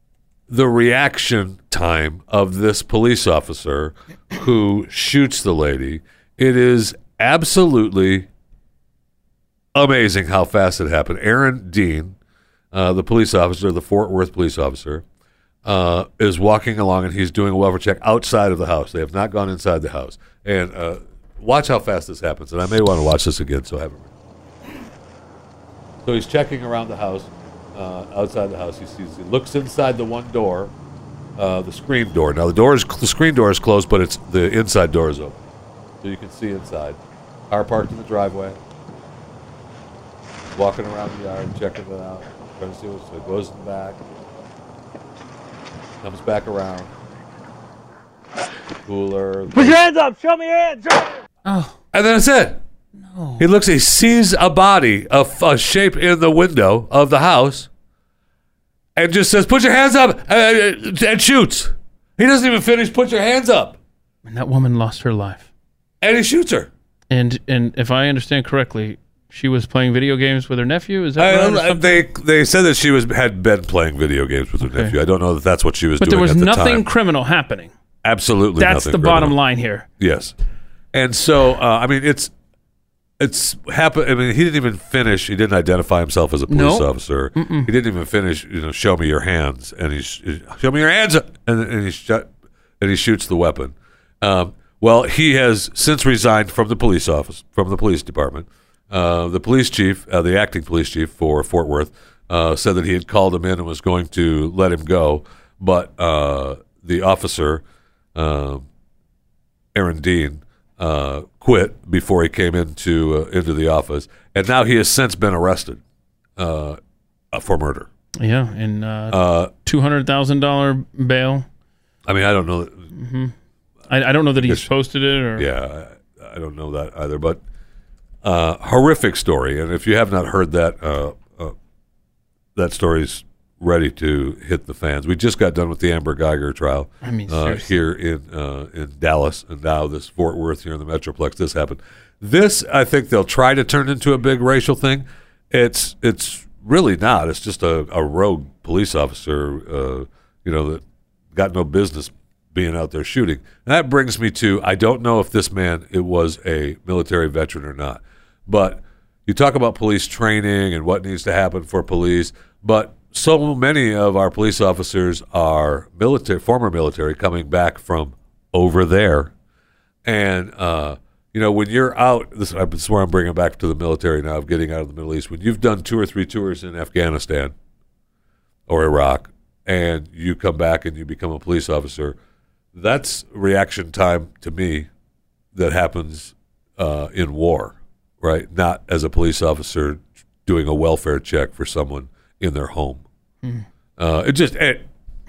S2: the reaction time of this police officer who shoots the lady, it is absolutely amazing how fast it happened. Aaron Dean, uh, the police officer, the Fort Worth police officer, uh, is walking along and he's doing a welfare check outside of the house. They have not gone inside the house. And uh, watch how fast this happens. And I may want to watch this again, so I haven't. So he's checking around the house, uh, outside the house. He sees, he looks inside the one door, uh, the screen door. Now the door is, the screen door is closed, but it's the inside door is open, so you can see inside. Car parked in the driveway. Walking around the yard, checking it out, trying to see what's. So he goes in the back, comes back around. Cooler.
S7: Put your hands up! Show me your hands! Show me.
S3: Oh,
S2: And then that's it. No. He looks, he sees a body, a, a shape in the window of the house, and just says, put your hands up, uh, and shoots. He doesn't even finish, put your hands up.
S3: and that woman lost her life.
S2: And he shoots her.
S3: And and if I understand correctly, she was playing video games with her nephew. Is that
S2: I,
S3: right? or
S2: I,
S3: something?
S2: they they said that she was had been playing video games with her
S3: Okay.
S2: nephew. I don't know that that's what she was
S3: but
S2: doing
S3: there was
S2: at the
S3: nothing
S2: time.
S3: criminal happening.
S2: Absolutely
S3: That's
S2: nothing
S3: the
S2: criminal.
S3: bottom line here.
S2: Yes. And so, uh, I mean, it's it's happened. I mean, he didn't even finish. He didn't identify himself as a police
S3: Nope.
S2: officer. Mm-mm. He didn't even finish. You know, show me your hands, and he sh- show me your hands, and, and he shut, and he shoots the weapon. Um, well, he has since resigned from the police office, from the police department. Uh, the police chief, uh, the acting police chief for Fort Worth, uh, said that he had called him in and was going to let him go, but uh, the officer, uh, Aaron Dean, uh, quit before he came into uh, into the office, and now he has since been arrested uh, for murder.
S3: Yeah, and uh,
S2: Uh,
S3: two hundred thousand dollar bail.
S2: I mean, I don't know.
S3: I, I don't know that he's
S2: Yes.
S3: posted it or.
S2: Yeah, I, I don't know that either, but uh, horrific story. And if you have not heard that, uh, uh, that story's ready to hit the fans. We just got done with the Amber Geiger trial.
S3: I mean,
S2: uh,
S3: seriously.
S2: here in uh, in Dallas, and now this Fort Worth here in the Metroplex. This happened. This, I think, they'll try to turn into a big racial thing. It's it's really not. It's just a, a rogue police officer, uh, you know, that got no business being out there shooting. And that brings me to, I don't know if this man it was a military veteran or not, but you talk about police training and what needs to happen for police, but so many of our police officers are military, former military, coming back from over there. And, uh, you know, when you're out, this, this is where I'm bringing back to the military now of getting out of the Middle East. When you've done two or three tours in Afghanistan or Iraq, and you come back and you become a police officer, that's reaction time to me that happens uh, in war, right? Not as a police officer doing a welfare check for someone in their home. Mm. Uh, it just it,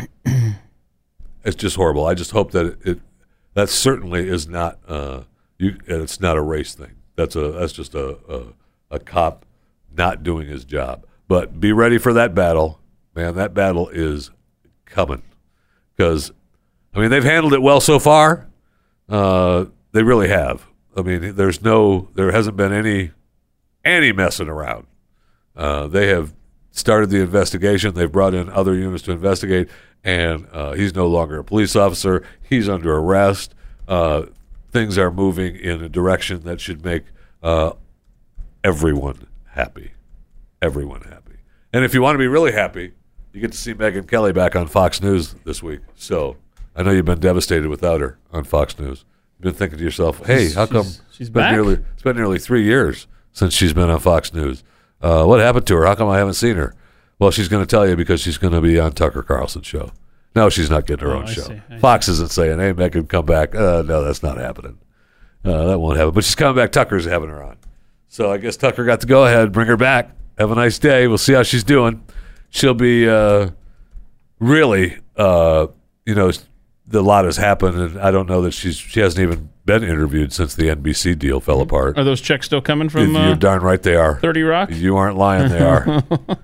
S2: it's just horrible. I just hope that it, it that certainly is not uh, you. And it's not a race thing. That's a that's just a, a a cop not doing his job. But be ready for that battle, man. That battle is coming because I mean they've handled it well so far. Uh, they really have. I mean, there's no there hasn't been any any messing around. Uh, they have started the investigation. They've brought in other units to investigate, and uh, he's no longer a police officer. He's under arrest. Uh, things are moving in a direction that should make uh, everyone happy. Everyone happy. And if you want to be really happy, you get to see Megyn Kelly back on Fox News this week. So I know you've been devastated without her on Fox News. You've been thinking to yourself, hey, how come
S3: she's, she's
S2: it's been
S3: back?
S2: nearly it's been nearly three years since she's been on Fox News. Uh, what happened to her? How come I haven't seen her? Well, she's going to tell you because she's going to be on Tucker Carlson's show. No, she's not getting her
S3: Oh,
S2: own
S3: I
S2: show.
S3: see, I
S2: Fox isn't saying, hey, Megyn, come back. Uh, no, that's not happening. Uh, that won't happen. But she's coming back. Tucker's having her on. So I guess Tucker got to go ahead, bring her back. Have a nice day. We'll see how she's doing. She'll be uh, really, uh, you know, a lot has happened, and I don't know that she's she hasn't even been interviewed since the N B C deal fell apart.
S3: Are those checks still coming from
S2: You're
S3: uh,
S2: darn right they are.
S3: thirty Rock?
S2: You aren't lying, they are.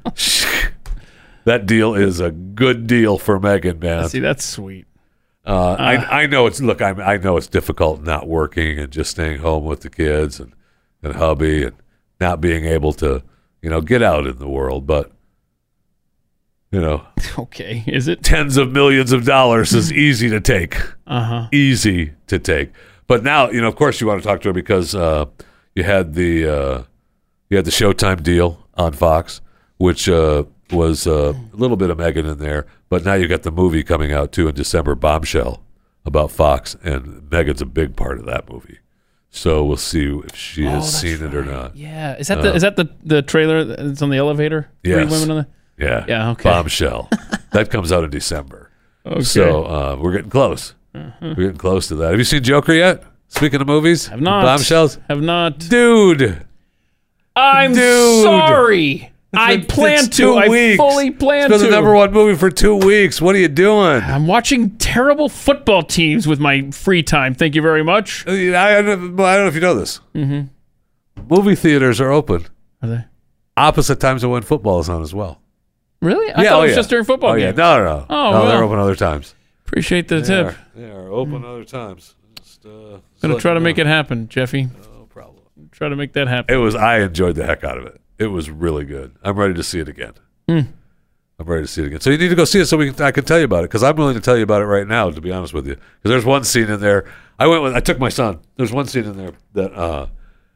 S2: That deal is a good deal for Megyn, man.
S3: See, that's sweet.
S2: Uh, I I know it's look. I I know it's difficult not working and just staying home with the kids and, and hubby and not being able to you know get out in the world. But you know,
S3: Okay, is it?
S2: tens of millions of dollars is easy to take.
S3: Uh-huh.
S2: Easy to take. But now, you know, of course you want to talk to her because uh, you had the uh, you had the Showtime deal on Fox, which uh, was uh, a little bit of Meghan in there. But now you got the movie coming out, too, in December, Bombshell, about Fox. And Meghan's a big part of that movie. So we'll see if she
S3: Oh,
S2: has
S3: that's
S2: seen it or not.
S3: Yeah, is that the is that the, the trailer that's on the elevator? Three
S2: Yes.
S3: women on the.
S2: Yeah.
S3: Yeah, okay.
S2: Bombshell. That comes out in December.
S3: Okay.
S2: So uh, we're getting close. We're getting close to that. Have you seen Joker yet? Speaking of movies,
S3: Have not.
S2: Bombshells,
S3: Have not.
S2: dude.
S3: I'm
S2: Dude.
S3: sorry. I
S2: It's
S3: plan
S2: it's
S3: to.
S2: two
S3: I
S2: weeks.
S3: fully plan
S2: It's been
S3: to.
S2: the number one movie for two weeks. What are you doing?
S3: I'm watching terrible football teams with my free time. Thank you very much.
S2: I don't, I don't know if you know this. Mm-hmm. Movie theaters are open
S3: Are they?
S2: opposite times of when football is on as well.
S3: Really? I
S2: yeah,
S3: thought
S2: oh,
S3: it was
S2: yeah.
S3: just during football
S2: Oh yeah,
S3: games.
S2: no, no, no.
S3: Oh,
S2: no, they're
S3: well.
S2: open other times.
S3: Appreciate the
S2: They
S3: tip.
S2: are, they are open other times. Just, uh,
S3: I'm gonna try to make it happen, Jeffy.
S2: No problem.
S3: Try to make that happen.
S2: It was. I enjoyed the heck out of it. It was really good. I'm ready to see it again.
S3: Mm.
S2: I'm ready to see it again. So you need to go see it so we can, I can tell you about it because I'm willing to tell you about it right now. To be honest with you, because there's one scene in there. I went with. I took my son. There's one scene in there that. Uh,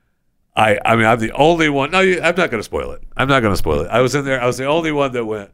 S2: I. I mean, I'm the only one. No, you, I'm not going to spoil it. I'm not going to spoil it. I was in there. I was the only one that went.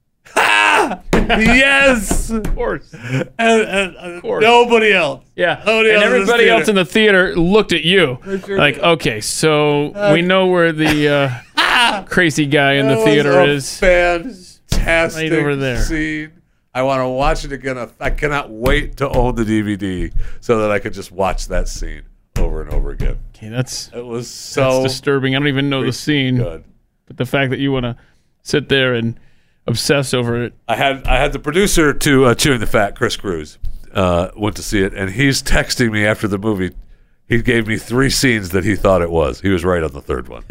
S2: Ha! Yes,
S3: Of course.
S2: and, and, and
S3: course.
S2: nobody else.
S3: Yeah.
S2: Nobody
S3: and
S2: else in this
S3: everybody else
S2: theater.
S3: in the theater looked at you
S2: sure
S3: like,
S2: did.
S3: okay, so we know where the uh, crazy guy in the
S2: That
S3: theater
S2: was
S3: is.
S2: a fantastic
S3: Right over there.
S2: scene. I want to watch it again. I cannot wait to own the D V D so that I could just watch that scene over and over again.
S3: Okay, that's
S2: It was
S3: that's
S2: so
S3: disturbing. I don't even know the scene,
S2: good.
S3: but the fact that you want to sit there and obsess over it.
S2: I had I had the producer to uh, Chewing the Fat, Chris Cruz, uh, went to see it, and he's texting me after the movie. He gave me three scenes that he thought it was. He was right on the third one.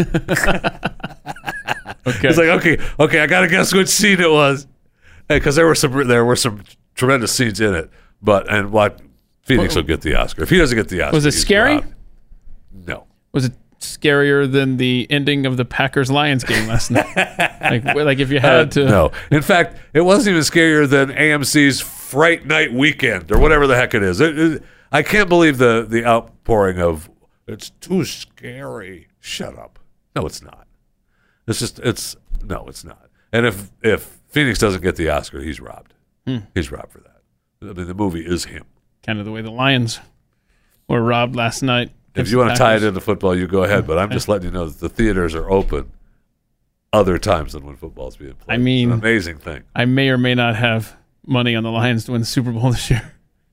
S3: Okay.
S2: He's like, okay, okay, I gotta guess which scene it was, because there were some there were some tremendous scenes in it. But and what Phoenix will get the Oscar if he doesn't get the Oscar.
S3: Was it
S2: he's
S3: scary?
S2: robbed. No.
S3: Was it scarier than the ending of the Packers Lions game last night? like, like if you had to.
S2: Uh, no. In fact, it wasn't even scarier than A M C's Fright Night Weekend or whatever the heck it is. It, it, I can't believe the the outpouring of it's too scary. Shut up. No, it's not. It's just it's no, it's not. And if if Phoenix doesn't get the Oscar, he's robbed.
S3: Hmm.
S2: He's robbed for that. I mean, the movie is him.
S3: Kind of the way the Lions were robbed last night.
S2: If you want to tie it into football, you go ahead. But I'm just letting you know that the theaters are open other times than when football's being played.
S3: I mean-
S2: it's an amazing thing.
S3: I may or may not have money on the Lions to win the Super Bowl this year.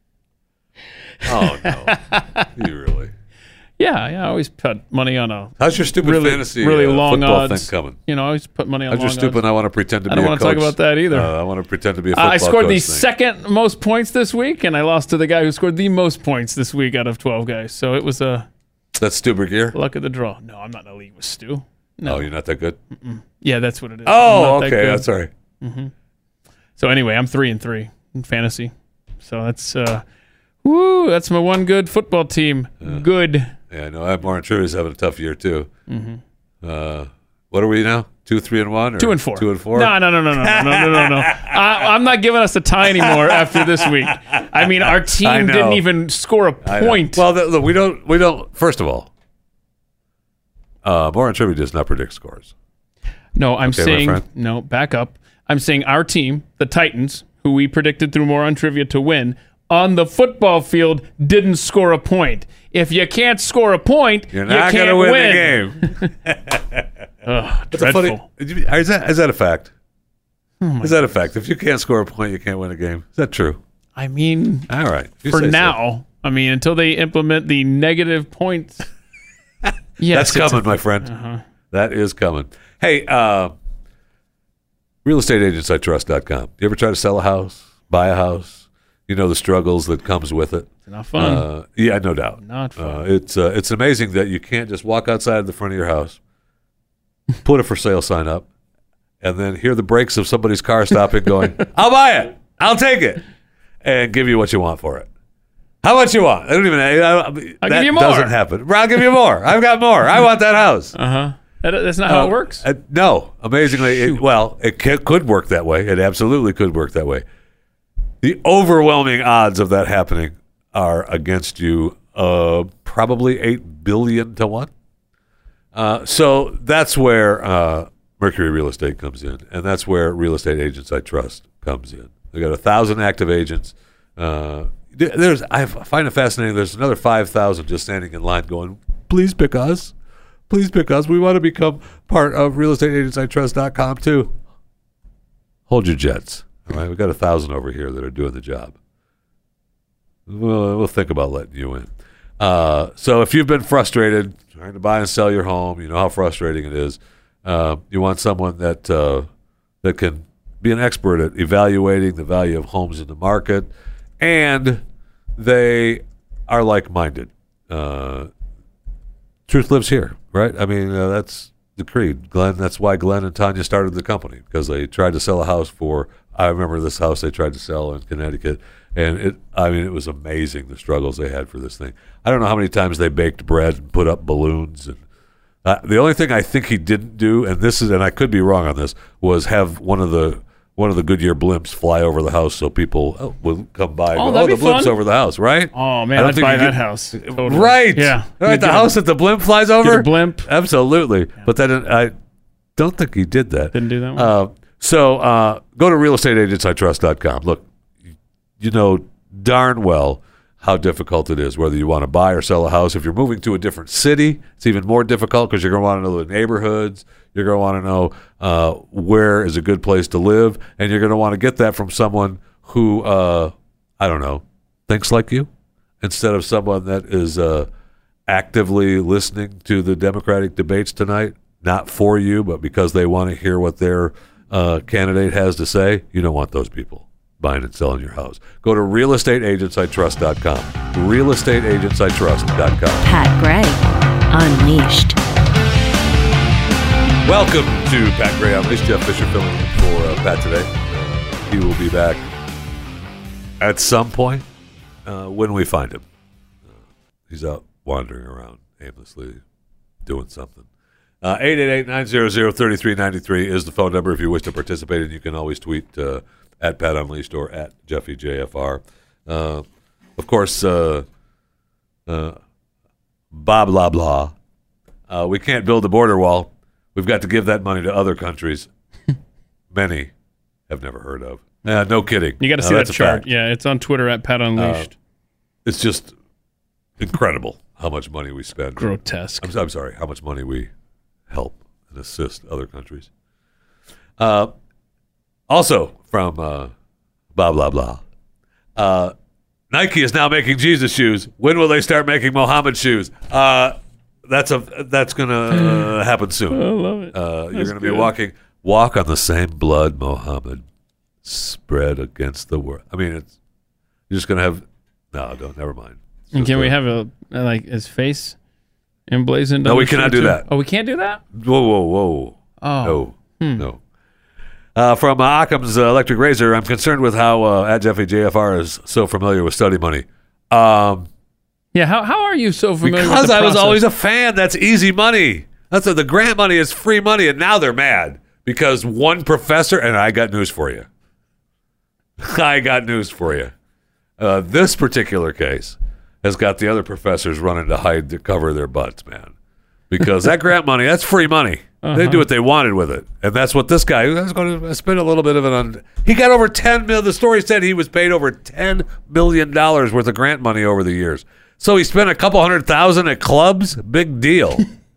S2: Oh no, you really?
S3: Yeah, yeah. I always put money on a
S2: How's your stupid
S3: really,
S2: fantasy
S3: really
S2: uh,
S3: long
S2: football
S3: odds.
S2: thing coming?
S3: You know, I always put money on
S2: How's
S3: long
S2: your stupid?
S3: odds.
S2: I want to pretend to
S3: I
S2: be.
S3: don't
S2: a
S3: want to talk
S2: coach.
S3: about that either.
S2: Uh, I want to pretend to be a
S3: Uh,
S2: football
S3: I scored the
S2: coach thing.
S3: second most points this week, and I lost to the guy who scored the most points this week out of twelve guys. So it was a
S2: That's Stu Bergier?
S3: luck of the draw. No, I'm not in the league with Stu. No.
S2: Oh, you're not that good.
S3: Yeah, that's what it is. I'm
S2: Oh,
S3: not that
S2: okay.
S3: good.
S2: That's all right.
S3: So anyway, I'm three and three in fantasy. So that's uh, woo. That's my one good football team. Good.
S2: Yeah, I know. I have Warren Trudy's having a tough year too. Mm-hmm. Uh, what are we now? Two, three, and one, or
S3: Two and four.
S2: Two and four.
S3: No, no, no, no, no, no, no, no, no, no. I, I'm not giving us a tie anymore after this week. I mean, our
S2: I
S3: team
S2: know.
S3: didn't even score a
S2: I know.
S3: point.
S2: Well, th- look, we don't. We don't. First of all, uh, Warren Trudy does not predict scores.
S3: no, I'm
S2: Okay, my
S3: saying
S2: friend.
S3: no. Back up. I'm saying our team, the Titans, who we predicted through More on Trivia to win on the football field, didn't score a point. If you can't score a point,
S2: You're
S3: you
S2: not
S3: can't
S2: going to win,
S3: win.
S2: the game.
S3: Ugh,
S2: That's a
S3: dreadful.
S2: funny. Is that is that a fact?
S3: Oh
S2: is that a fact? If you can't score a point, you can't win a game. Is that true?
S3: I mean,
S2: All right. If you
S3: for
S2: say so.
S3: now, I mean, until they implement the negative points. Yes,
S2: That's
S3: it's
S2: coming, my friend. That is coming. Hey, uh, real estate agents I trust dot com. You ever try to sell a house, buy a house? You know the struggles that comes with it.
S3: It's not fun.
S2: Uh, yeah, no doubt.
S3: Not fun.
S2: Uh, it's uh, it's amazing that you can't just walk outside the front of your house, put a for sale sign up, and then hear the brakes of somebody's car stopping, going, "I'll buy it, I'll take it," and give you what you want for it. How much you want? I don't even. I, I,
S3: I'll
S2: that
S3: give you more.
S2: Doesn't happen. I'll give you more. I've got more. I want that house.
S3: Uh huh. That, that's not how
S2: Uh,
S3: it works.
S2: Uh, no, amazingly, it, well, it c- could work that way. It absolutely could work that way. The overwhelming odds of that happening are against you, uh, probably eight billion to one. Uh, so that's where uh, Mercury Real Estate comes in, and that's where Real Estate Agents I Trust comes in. They got a thousand active agents. Uh, there's I find it fascinating. There's another five thousand just standing in line, going, "Please pick us, please pick us. We want to become part of real estate agents I trust dot com too." Hold your jets. All right, we got a thousand over here that are doing the job. We'll, we'll think about letting you in. Uh, so if you've been frustrated trying to buy and sell your home, you know how frustrating it is. Uh, you want someone that uh, that can be an expert at evaluating the value of homes in the market, and they are like-minded. Uh, truth lives here, right? I mean, uh, that's the creed. Glenn, that's why Glenn and Tanya started the company, because they tried to sell a house for, I remember this house they tried to sell in Connecticut, and it, I mean, it was amazing the struggles they had for this thing. I don't know how many times they baked bread and put up balloons. And uh, the only thing I think he didn't do, and this is, and I could be wrong on this, was have one of the one of the Goodyear blimps fly over the house so people oh, will come by.
S3: Oh,
S2: and go,
S3: that'd
S2: oh, the
S3: be
S2: blimp's
S3: fun.
S2: over the house, right?
S3: Oh,
S2: I
S3: man,
S2: don't
S3: I'd
S2: think
S3: buy
S2: you
S3: that
S2: get-
S3: house. Totally.
S2: Right.
S3: Yeah.
S2: Right, the
S3: Get a-
S2: house that the blimp flies over?
S3: Get a blimp.
S2: Absolutely. But then I don't think he did that.
S3: Didn't do that one?
S2: Uh, so uh, go to real estate agents I trust dot com. Look, you know darn well how difficult it is, whether you want to buy or sell a house. If you're moving to a different city, it's even more difficult because you're going to want to know the neighborhoods. You're going to want to know uh, where is a good place to live. And you're going to want to get that from someone who, uh, I don't know, thinks like you, instead of someone that is uh, actively listening to the Democratic debates tonight, not for you, but because they want to hear what their uh, candidate has to say. You don't want those people buying and selling your house. Go to real estate agents I trust dot com. real estate agents I trust dot com.
S1: Pat Gray Unleashed.
S2: Welcome to Pat Gray Unleashed. Jeff Fisher filling in for uh, Pat today. Uh, he will be back at some point uh, when we find him. Uh, he's out wandering around aimlessly doing something. Uh, eight eight eight, nine hundred, thirty-three ninety-three is the phone number if you wish to participate, and you can always tweet uh, at Pat Unleashed or at Jeffy J F R. Uh, of course, uh, uh, blah, blah, blah. Uh, we can't build a border wall. We've got to give that money to other countries. Many have never heard of. Uh, no kidding.
S3: You got to
S2: Uh,
S3: see
S2: that's
S3: that
S2: a
S3: chart.
S2: fact.
S3: Yeah, it's on Twitter at Pat Unleashed.
S2: It's just incredible how much money we spend.
S3: Grotesque.
S2: I'm, I'm sorry, how much money we help and assist other countries. Uh, also from uh, blah, blah, blah. Uh, Nike is now making Jesus shoes. When will they start making Mohammed shoes? Uh, that's a that's going to uh, happen soon.
S3: I love it.
S2: Uh, you're
S3: That's
S2: going to be
S3: good.
S2: walking, walk on the same blood Mohammed spread against the world. I mean, it's you're just going to have, no, don't, never mind. It's
S3: And
S2: just
S3: can we
S2: a-
S3: have a like his face emblazoned?
S2: No,
S3: on
S2: we
S3: the
S2: cannot
S3: shirt
S2: do
S3: too?
S2: that.
S3: Oh, we can't do that.
S2: Whoa, whoa, whoa.
S3: Oh,
S2: No, no. Uh, from uh, Occam's uh, Electric Razor, I'm concerned with how uh, at Jeffy J F R is so familiar with study money. Um,
S3: yeah. How how are you so familiar?
S2: because
S3: with the
S2: I was
S3: process?
S2: always a fan. That's easy money. That's a, the grant money is free money, and now they're mad because one professor. And I got news for you. I got news for you. Uh, this particular case has got the other professors running to hide to cover their butts, man. Because that grant money, that's free money.
S3: Uh-huh.
S2: They do what they wanted with it, and that's what this guy was going to spend a little bit of it on. He got over ten mil. The story said he was paid over ten million dollars worth of grant money over the years. So he spent a couple hundred thousand at clubs. Big deal.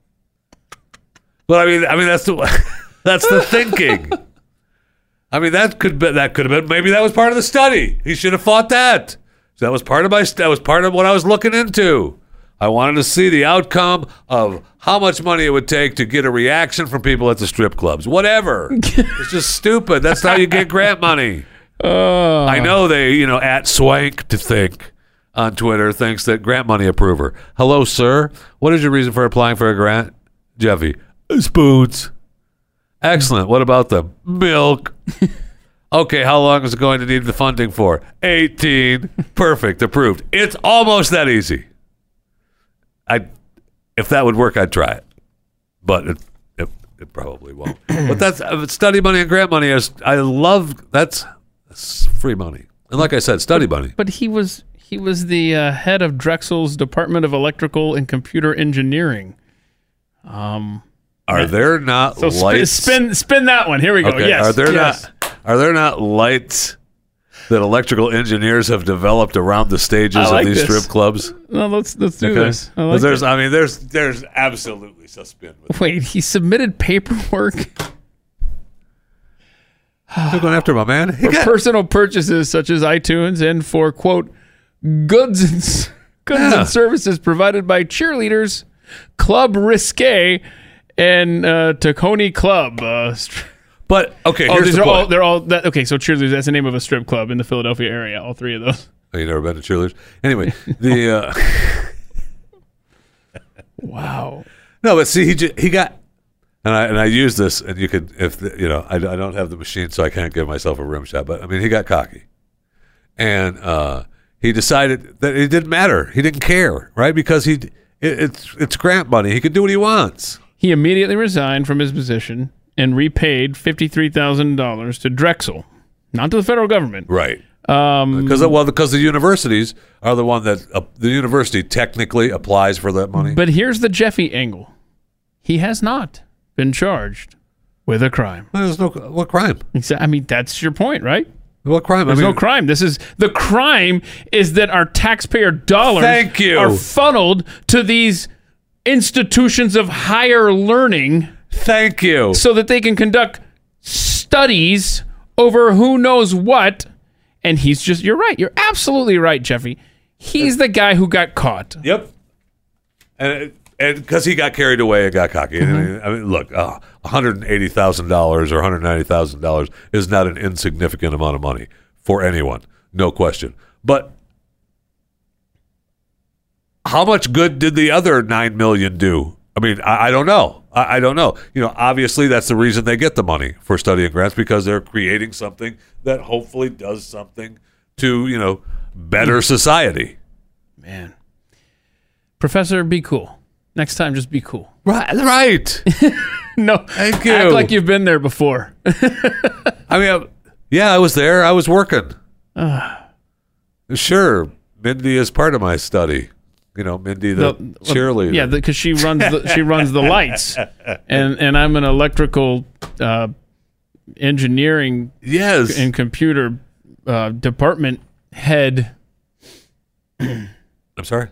S2: But I mean, I mean that's the that's the thinking. I mean that could be, that could have been maybe that was part of the study. He should have fought that. So that was part of my that was part of what I was looking into. I wanted to see the outcome of how much money it would take to get a reaction from people at the strip clubs. Whatever. It's just stupid. That's how you get grant money.
S3: Oh.
S2: I know they, you know, at Swank to think on Twitter thinks that grant money approver. Hello, sir. What is your reason for applying for a grant? Jeffy. Spoons. Excellent. What about them? Milk. Okay, how long is it going to need the funding for? eighteen. Perfect. Approved. It's almost that easy. I, if that would work, I'd try it. But it, it probably won't. But that's uh, study money and grant money. Is I love that's, that's free money. And like I said, study money.
S3: But he was he was the uh, head of Drexel's Department of Electrical and Computer Engineering. Um,
S2: are there not
S3: so
S2: lights?
S3: Spin, spin spin that one. Here we go.
S2: Okay.
S3: Yes.
S2: Are there
S3: yes.
S2: not are there not lights that electrical engineers have developed around the stages
S3: I like
S2: of these
S3: this.
S2: strip clubs?
S3: No, let's let's do
S2: Okay.
S3: this. I like
S2: there's,
S3: it.
S2: I mean, there's there's absolutely some spin with it.
S3: Wait, he submitted paperwork
S2: They're going after my man. He
S3: for
S2: got-
S3: personal purchases such as iTunes and for quote goods and s- goods
S2: Yeah.
S3: and services provided by cheerleaders, Club Risque, and uh, Tacony Club. Uh, str-
S2: But okay,
S3: oh,
S2: here's
S3: these
S2: the
S3: are
S2: point.
S3: all they're all that, okay. So cheerleaders, that's the name of a strip club in the Philadelphia area. All three of those.
S2: Oh, you never been to cheerleaders? Anyway, the uh,
S3: Wow.
S2: no, but see, he ju- he got, and I and I use this, and you could if the, you know I, I don't have the machine, so I can't give myself a rim shot. But I mean, he got cocky, and uh, he decided that it didn't matter. He didn't care, right? Because he it, it's it's grant money. He can do what he wants.
S3: He immediately resigned from his position and repaid fifty-three thousand dollars to Drexel, not to the federal government.
S2: Right.
S3: Um,
S2: Because well, because the universities are the one that uh, the university technically applies for that money.
S3: but here's the Jeffy angle. He has not been charged with a crime.
S2: There's no what crime?
S3: Exa- I mean, that's your point, right?
S2: What crime?
S3: There's
S2: I mean,
S3: no crime. This is the crime is that our taxpayer dollars
S2: Thank you.
S3: are funneled to these institutions of higher learning
S2: Thank you.
S3: so that they can conduct studies over who knows what. And he's just, you're right. You're absolutely right, Jeffy. He's the guy who got caught.
S2: Yep. And and because he got carried away and got cocky.
S3: Mm-hmm.
S2: And, I mean, look, uh, one hundred eighty thousand dollars or one hundred ninety thousand dollars is not an insignificant amount of money for anyone, no question. But how much good did the other nine million dollars do? I mean, I, I don't know. I, I don't know. You know, obviously that's the reason they get the money for studying grants, because they're creating something that hopefully does something to, you know, better society.
S3: Man. Professor, be cool. Next time, just be cool.
S2: Right. Right.
S3: No,
S2: Thank you.
S3: act like you've been there before.
S2: I mean, I, yeah, I was there. I was working. Sure, Mindy is part of my study. You know, Mindy, the,
S3: The-
S2: cheerleader.
S3: Yeah, because she runs the, she runs the lights, and and I'm an electrical uh, engineering
S2: yes.
S3: and computer uh, department head.
S2: I'm sorry.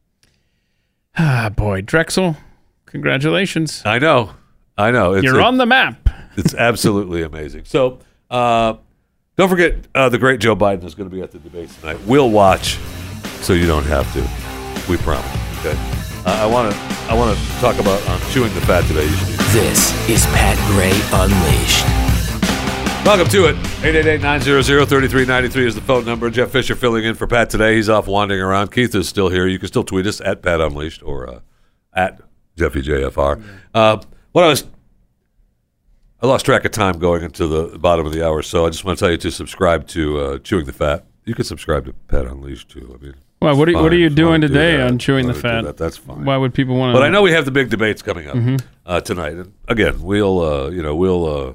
S3: Ah, boy, Drexel, congratulations.
S2: I know. I know. It's,
S3: You're
S2: it-
S3: on the map.
S2: It's absolutely amazing. So, uh, don't forget, uh, the great Joe Biden is going to be at the debate tonight. We'll watch, so you don't have to. We promise. Okay. Uh, I want to. I want to talk about um, chewing the fat today. You should be-
S5: This is Pat Gray Unleashed.
S2: Welcome to it. eight eight eight, nine hundred, thirty-three ninety-three is the phone number. Jeff Fisher filling in for Pat today. He's off wandering around. Keith is still here. You can still tweet us at Pat Unleashed or uh, at Jeffy J F R. Uh, what I was, I lost track of time going into the bottom of the hour, so I just want to tell you to subscribe to uh, Chewing the Fat. You can subscribe to Pat Unleashed too. I mean,
S3: Why? What are, what are
S2: fine.
S3: you
S2: If
S3: doing
S2: wanna do
S3: today
S2: that,
S3: on chewing the
S2: wanna do
S3: fat?
S2: that, that's fine.
S3: Why would people want to?
S2: But I know we have the big debates coming up uh, tonight, and again, we'll uh, you know we'll uh,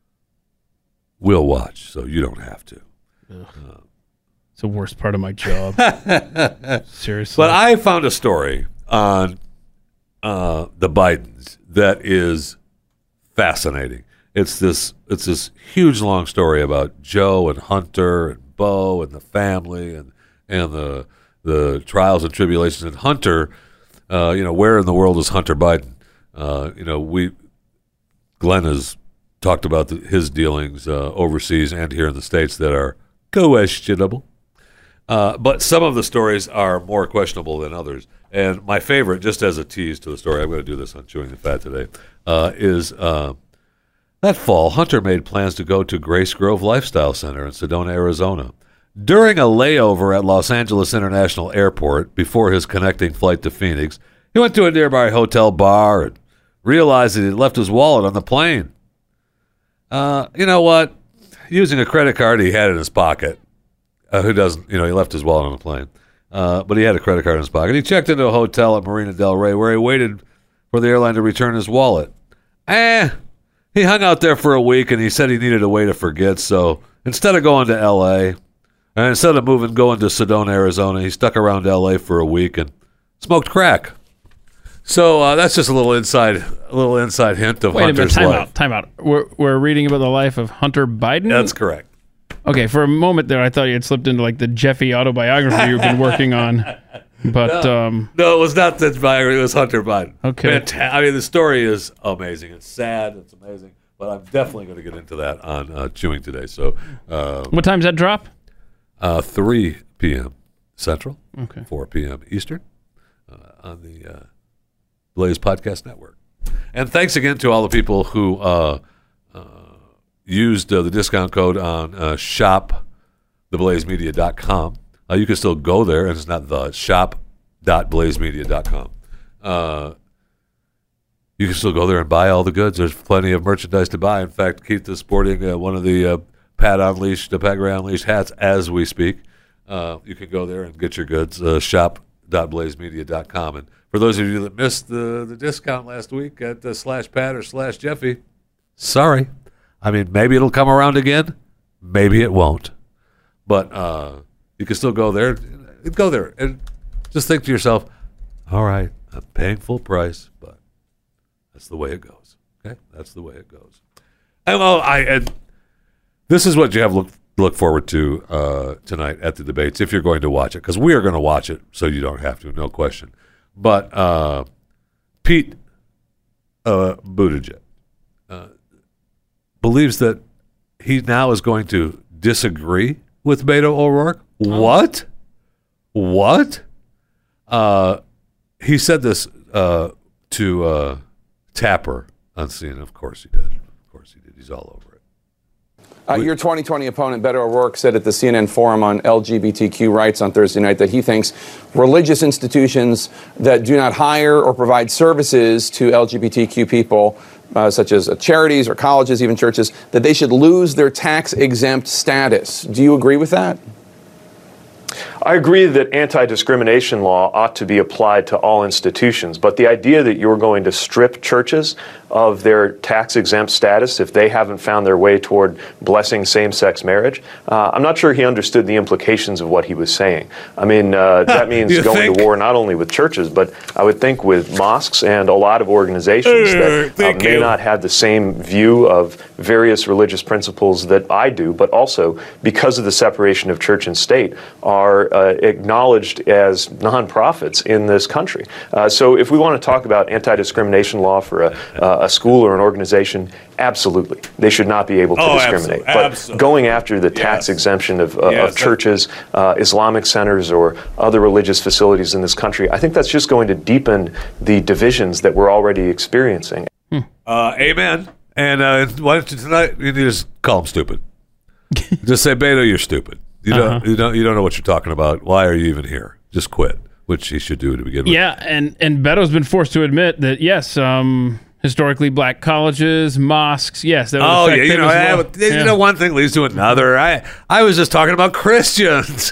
S2: we'll watch, so you don't have to.
S3: It's the worst part of my job. Seriously.
S2: But I found a story on uh, the Bidens that is fascinating. It's this it's this huge long story about Joe and Hunter and Bo and the family and and the the trials and tribulations. And Hunter, uh, you know, where in the world is Hunter Biden? Uh, you know, we Glenn has talked about the, his dealings uh, overseas and here in the States that are questionable. Uh, but some of the stories are more questionable than others. And my favorite, just as a tease to the story, I'm going to do this on Chewing the Fat today, uh, is uh, that fall, Hunter made plans to go to Grace Grove Lifestyle Center in Sedona, Arizona. During a layover at Los Angeles International Airport before his connecting flight to Phoenix, he went to a nearby hotel bar and realized that he'd left his wallet on the plane. Uh, you know what? Using a credit card he had in his pocket. Uh, who doesn't, you know, he left his wallet on the plane. Uh, but he had a credit card in his pocket. He checked into a hotel at Marina Del Rey where he waited for the airline to return his wallet. Eh, he hung out there for a week, and he said he needed a way to forget. So instead of going to L A, and instead of moving, going to Sedona, Arizona, he stuck around L A for a week and smoked crack. So uh, that's just a little inside, a little inside hint of
S3: Wait
S2: Hunter's
S3: a minute, time
S2: life.
S3: out, time out. We're, we're reading about the life of Hunter Biden?
S2: That's correct.
S3: Okay, for a moment there, I thought you had slipped into like the Jeffy autobiography you've been working on. But,
S2: no, um... No, it was not that biography. It was Hunter Biden.
S3: Okay.
S2: Fanta- I mean, the story is amazing. It's sad. It's amazing. But I'm definitely going to get into that on uh, Chewing today. So, uh,
S3: what time's that drop?
S2: Uh, three p.m. Central,
S3: okay.
S2: four p.m. Eastern uh, on the uh, Blaze Podcast Network. And thanks again to all the people who uh, uh, used uh, the discount code on uh, shop the blaze media dot com. Uh, you can still go there, and it's not the shop dot blaze media dot com. Uh, you can still go there and buy all the goods. There's plenty of merchandise to buy. In fact, Keith is sporting uh, one of the uh, Pat Unleashed, the Pat Gray Unleashed hats as we speak. Uh, you can go there and get your goods, uh, shop dot blaze media dot com. And for those of you that missed the, the discount last week at uh, slash Pat or slash Jeffy, sorry. I mean, maybe it'll come around again. Maybe it won't. But uh, you can still go there. Go there and just think to yourself, all right, I'm paying full price, but that's the way it goes. Okay? That's the way it goes. And, well, I, and this is what you have look look forward to uh, tonight at the debates, if you're going to watch it, because we are going to watch it, so you don't have to, no question. But uh, Pete uh, Buttigieg uh, believes that he now is going to disagree with Beto O'Rourke. Oh. What? What? Uh, he said this uh, to uh, Tapper on C N N. Of course he did. Of course he did. He's all over it.
S8: Uh, your twenty twenty opponent, Beto O'Rourke, said at the C N N Forum on L G B T Q rights on Thursday night that he thinks religious institutions that do not hire or provide services to L G B T Q people, uh, such as uh, charities or colleges, even churches, that they should lose their tax-exempt status. Do you agree with that?
S9: I agree that anti-discrimination law ought to be applied to all institutions, but the idea that you're going to strip churches of their tax-exempt status if they haven't found their way toward blessing same-sex marriage, uh, I'm not sure he understood the implications of what he was saying. I mean, uh, that means going think? to war not only with churches, but I would think with mosques and a lot of organizations that uh, may you. not have the same view of various religious principles that I do, but also because of the separation of church and state are uh, acknowledged as nonprofits in this country. Uh, so if we want to talk about anti-discrimination law for a, uh, a school or an organization, absolutely. They should not be able to
S2: oh,
S9: discriminate.
S2: Absolutely.
S9: But
S2: absolutely.
S9: going after the tax
S2: yes.
S9: exemption of, uh,
S2: yes.
S9: of churches, uh, Islamic centers, or other religious facilities in this country, I think that's just going to deepen the divisions that we're already experiencing.
S2: Hmm. Uh, amen. And uh, why don't you tonight, you just call them stupid. Just say, Beto, you're stupid. You don't, uh-huh. you don't, you don't know what you're talking about. Why are you even here? Just quit, which he should do to begin with.
S3: Yeah, and and Beto's been forced to admit that yes, um, historically black colleges, mosques, yes, that would
S2: oh
S3: affect
S2: yeah, you
S3: him
S2: know,
S3: as
S2: I,
S3: well.
S2: you
S3: yeah.
S2: know, one thing leads to another. I I was just talking about Christians.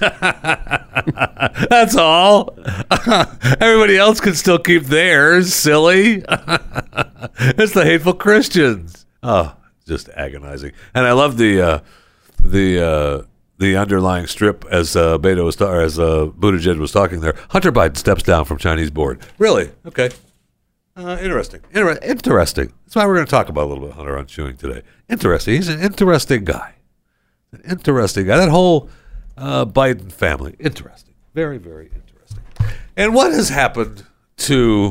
S2: That's all. Everybody else can still keep theirs. Silly. It's the hateful Christians. Oh, just agonizing. And I love the uh, the. Uh, The underlying strip, as uh, Beto was ta- or as uh, Buttigieg was talking there. Hunter Biden steps down from Chinese board. Really? Okay. Uh, interesting. Inter- interesting. That's why we're going to talk about a little bit Hunter on Chewing today. Interesting. He's an interesting guy. An interesting guy. That whole uh, Biden family. Interesting. Very, very interesting. And what has happened to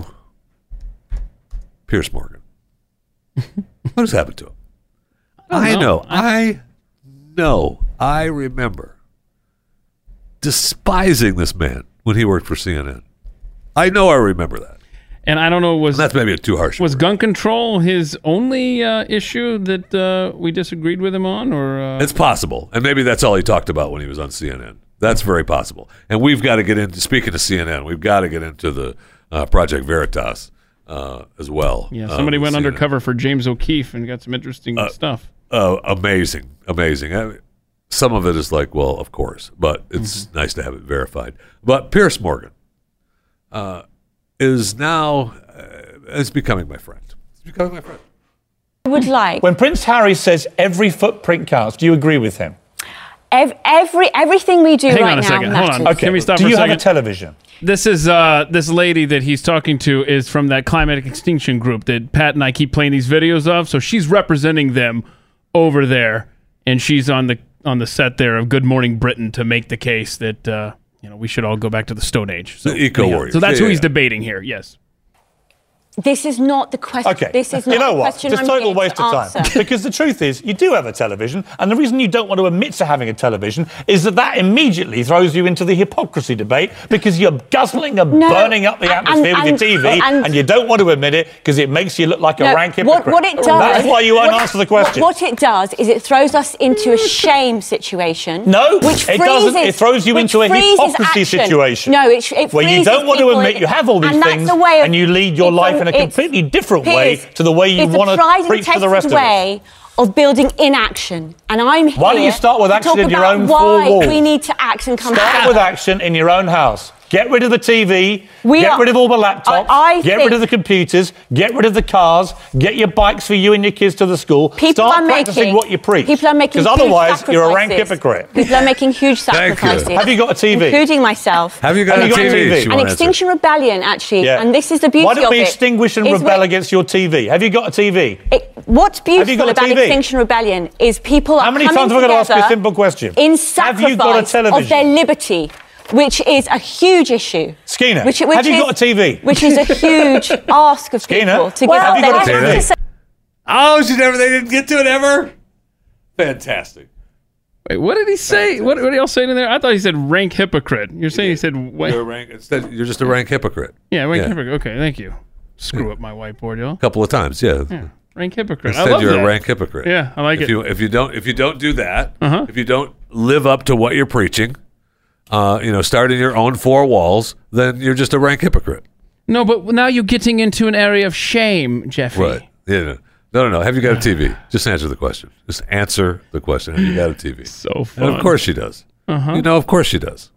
S2: Piers Morgan? What has happened to him? I,
S3: I
S2: know.
S3: know.
S2: I know. I remember despising this man when he worked for C N N. I know I remember that.
S3: And I don't know, was
S2: and that's maybe a too harsh.
S3: Was
S2: word.
S3: gun control his only uh, issue that uh, we disagreed with him on? or uh...
S2: It's possible. And maybe that's all he talked about when he was on C N N. That's very possible. And we've got to get into, speaking of C N N, we've got to get into the uh, Project Veritas uh, as well.
S3: Yeah, somebody
S2: uh,
S3: went
S2: C N N.
S3: undercover for James O'Keefe and got some interesting
S2: uh,
S3: stuff.
S2: Uh, amazing. Amazing. I, Some of it is like, well, of course, but it's mm-hmm. nice to have it verified. But Piers Morgan uh, is now uh, is becoming my friend. He's becoming my friend.
S10: would like.
S11: When Prince Harry says every footprint counts, do you agree with him?
S10: Every, every everything we do
S3: Hang
S10: right
S3: on a
S10: now
S3: second.
S10: matters.
S3: Hold on.
S11: Okay.
S3: Can we stop
S11: do
S3: for
S11: you
S3: a
S11: have
S3: second?
S11: a television?
S3: This is uh, this lady that he's talking to is from that climate extinction group that Pat and I keep playing these videos of. So she's representing them over there, and she's on the on the set there of Good Morning Britain to make the case that uh, you know we should all go back to the Stone Age. So,
S2: The eco-warriors.
S3: So that's
S2: Yeah,
S3: who
S2: yeah,
S3: he's
S2: yeah.
S3: debating here. Yes.
S10: This is not the question.
S11: Okay.
S10: This is not
S11: you know
S10: the
S11: what?
S10: question
S11: Just
S10: I'm
S11: total
S10: here
S11: waste
S10: to
S11: of time.
S10: answer.
S11: Because the truth is, you do have a television, and the reason you don't want to admit to having a television is that that immediately throws you into the hypocrisy debate because you're guzzling and
S10: No,
S11: burning up the
S10: and-
S11: atmosphere
S10: and-
S11: with your T V, and,
S10: and-
S11: you don't want to admit it because it makes you look like a
S10: No,
S11: rank
S10: what,
S11: hypocrite.
S10: what it does,
S11: That's why you won't
S10: what-
S11: answer the question.
S10: What, what it does is it throws us into a shame situation.
S11: No,
S10: which
S11: it
S10: freezes,
S11: doesn't. It throws you
S10: which
S11: into a
S10: freezes
S11: hypocrisy
S10: action.
S11: situation.
S10: No, it, it
S11: where you
S10: freezes
S11: don't want to
S10: people
S11: admit
S10: in-
S11: you have all these
S10: and
S11: things,
S10: that's the way of,
S11: and you lead your
S10: it's
S11: life
S10: a-
S11: in a
S10: it's-
S11: completely different way
S10: Piers,
S11: to the way you
S10: it's
S11: want
S10: a tried
S11: to
S10: and
S11: preach to the
S10: tested
S11: rest of us.
S10: way of building inaction, and I'm here.
S11: Why don't you start with
S10: to
S11: action
S10: talk
S11: in your
S10: about
S11: own
S10: why
S11: four walls?
S10: we need to act and come
S11: Start
S10: together.
S11: with action in your own house. Get rid of the T V,
S10: We
S11: get
S10: are-
S11: rid of all the laptops,
S10: I- I
S11: get
S10: think-
S11: rid of the computers, get rid of the cars, get your bikes for you and your kids to the school.
S10: People
S11: Start
S10: are
S11: practicing
S10: making,
S11: what you preach.
S10: People are making
S11: Because
S10: huge
S11: otherwise, you're a rank
S10: sacrifices.
S11: hypocrite.
S10: People are making huge
S2: Thank you.
S10: sacrifices.
S11: Have you got a T V?
S10: Including myself.
S2: Have you got,
S11: Have
S2: a,
S11: you got
S2: T V?
S11: a T V?
S2: She
S10: An
S2: won't answer.
S10: Extinction Rebellion, actually,
S11: Yeah.
S10: and this is the beauty
S11: Why don't
S10: of
S11: we
S10: it,
S11: extinguish and
S10: is
S11: rebel
S10: when-
S11: against your T V? Have you got a T V?
S10: It, what's
S11: Have you got
S10: beautiful
S11: a
S10: about
S11: T V?
S10: Extinction Rebellion is people are
S11: How many
S10: coming
S11: times am I going to ask you a
S10: together
S11: simple question?
S10: in
S11: Have
S10: sacrifice
S11: you got a
S10: of
S11: television?
S10: their liberty, which is a huge issue.
S11: Skeena,
S10: which, which
S11: have you
S10: is,
S11: got a T V?
S10: Which is a huge ask of
S11: Skeena,
S10: people to
S11: well,
S10: give
S11: have
S10: up
S11: you got
S10: their
S11: a T V?
S10: liberty.
S2: Oh, she never. They didn't get to it ever. Fantastic.
S3: Wait, what did he say? What, what did y'all saying in there? I thought he said rank hypocrite. You're saying he said what?
S2: You're a rank. Instead, you're just a rank hypocrite.
S3: Yeah, rank
S2: Yeah.
S3: hypocrite. Okay, thank you. Screw up my whiteboard, y'all.
S2: A couple of times, yeah.
S3: Yeah, rank hypocrite. I
S2: Instead,
S3: love
S2: you're
S3: that.
S2: a rank hypocrite.
S3: Yeah, I like
S2: if
S3: it.
S2: You, if you don't, if you don't do that,
S3: Uh-huh.
S2: if you don't live up to what you're preaching, uh, you know, start in your own four walls, then you're just a rank hypocrite.
S3: No, but now you're getting into an area of shame, Jeffy.
S2: Right? Yeah. No, no, no. no. Have you got a T V? Just answer the question. Just answer the question. Have you got a T V?
S3: So fun.
S2: And of course she does.
S3: Uh-huh.
S2: You know, of course she does.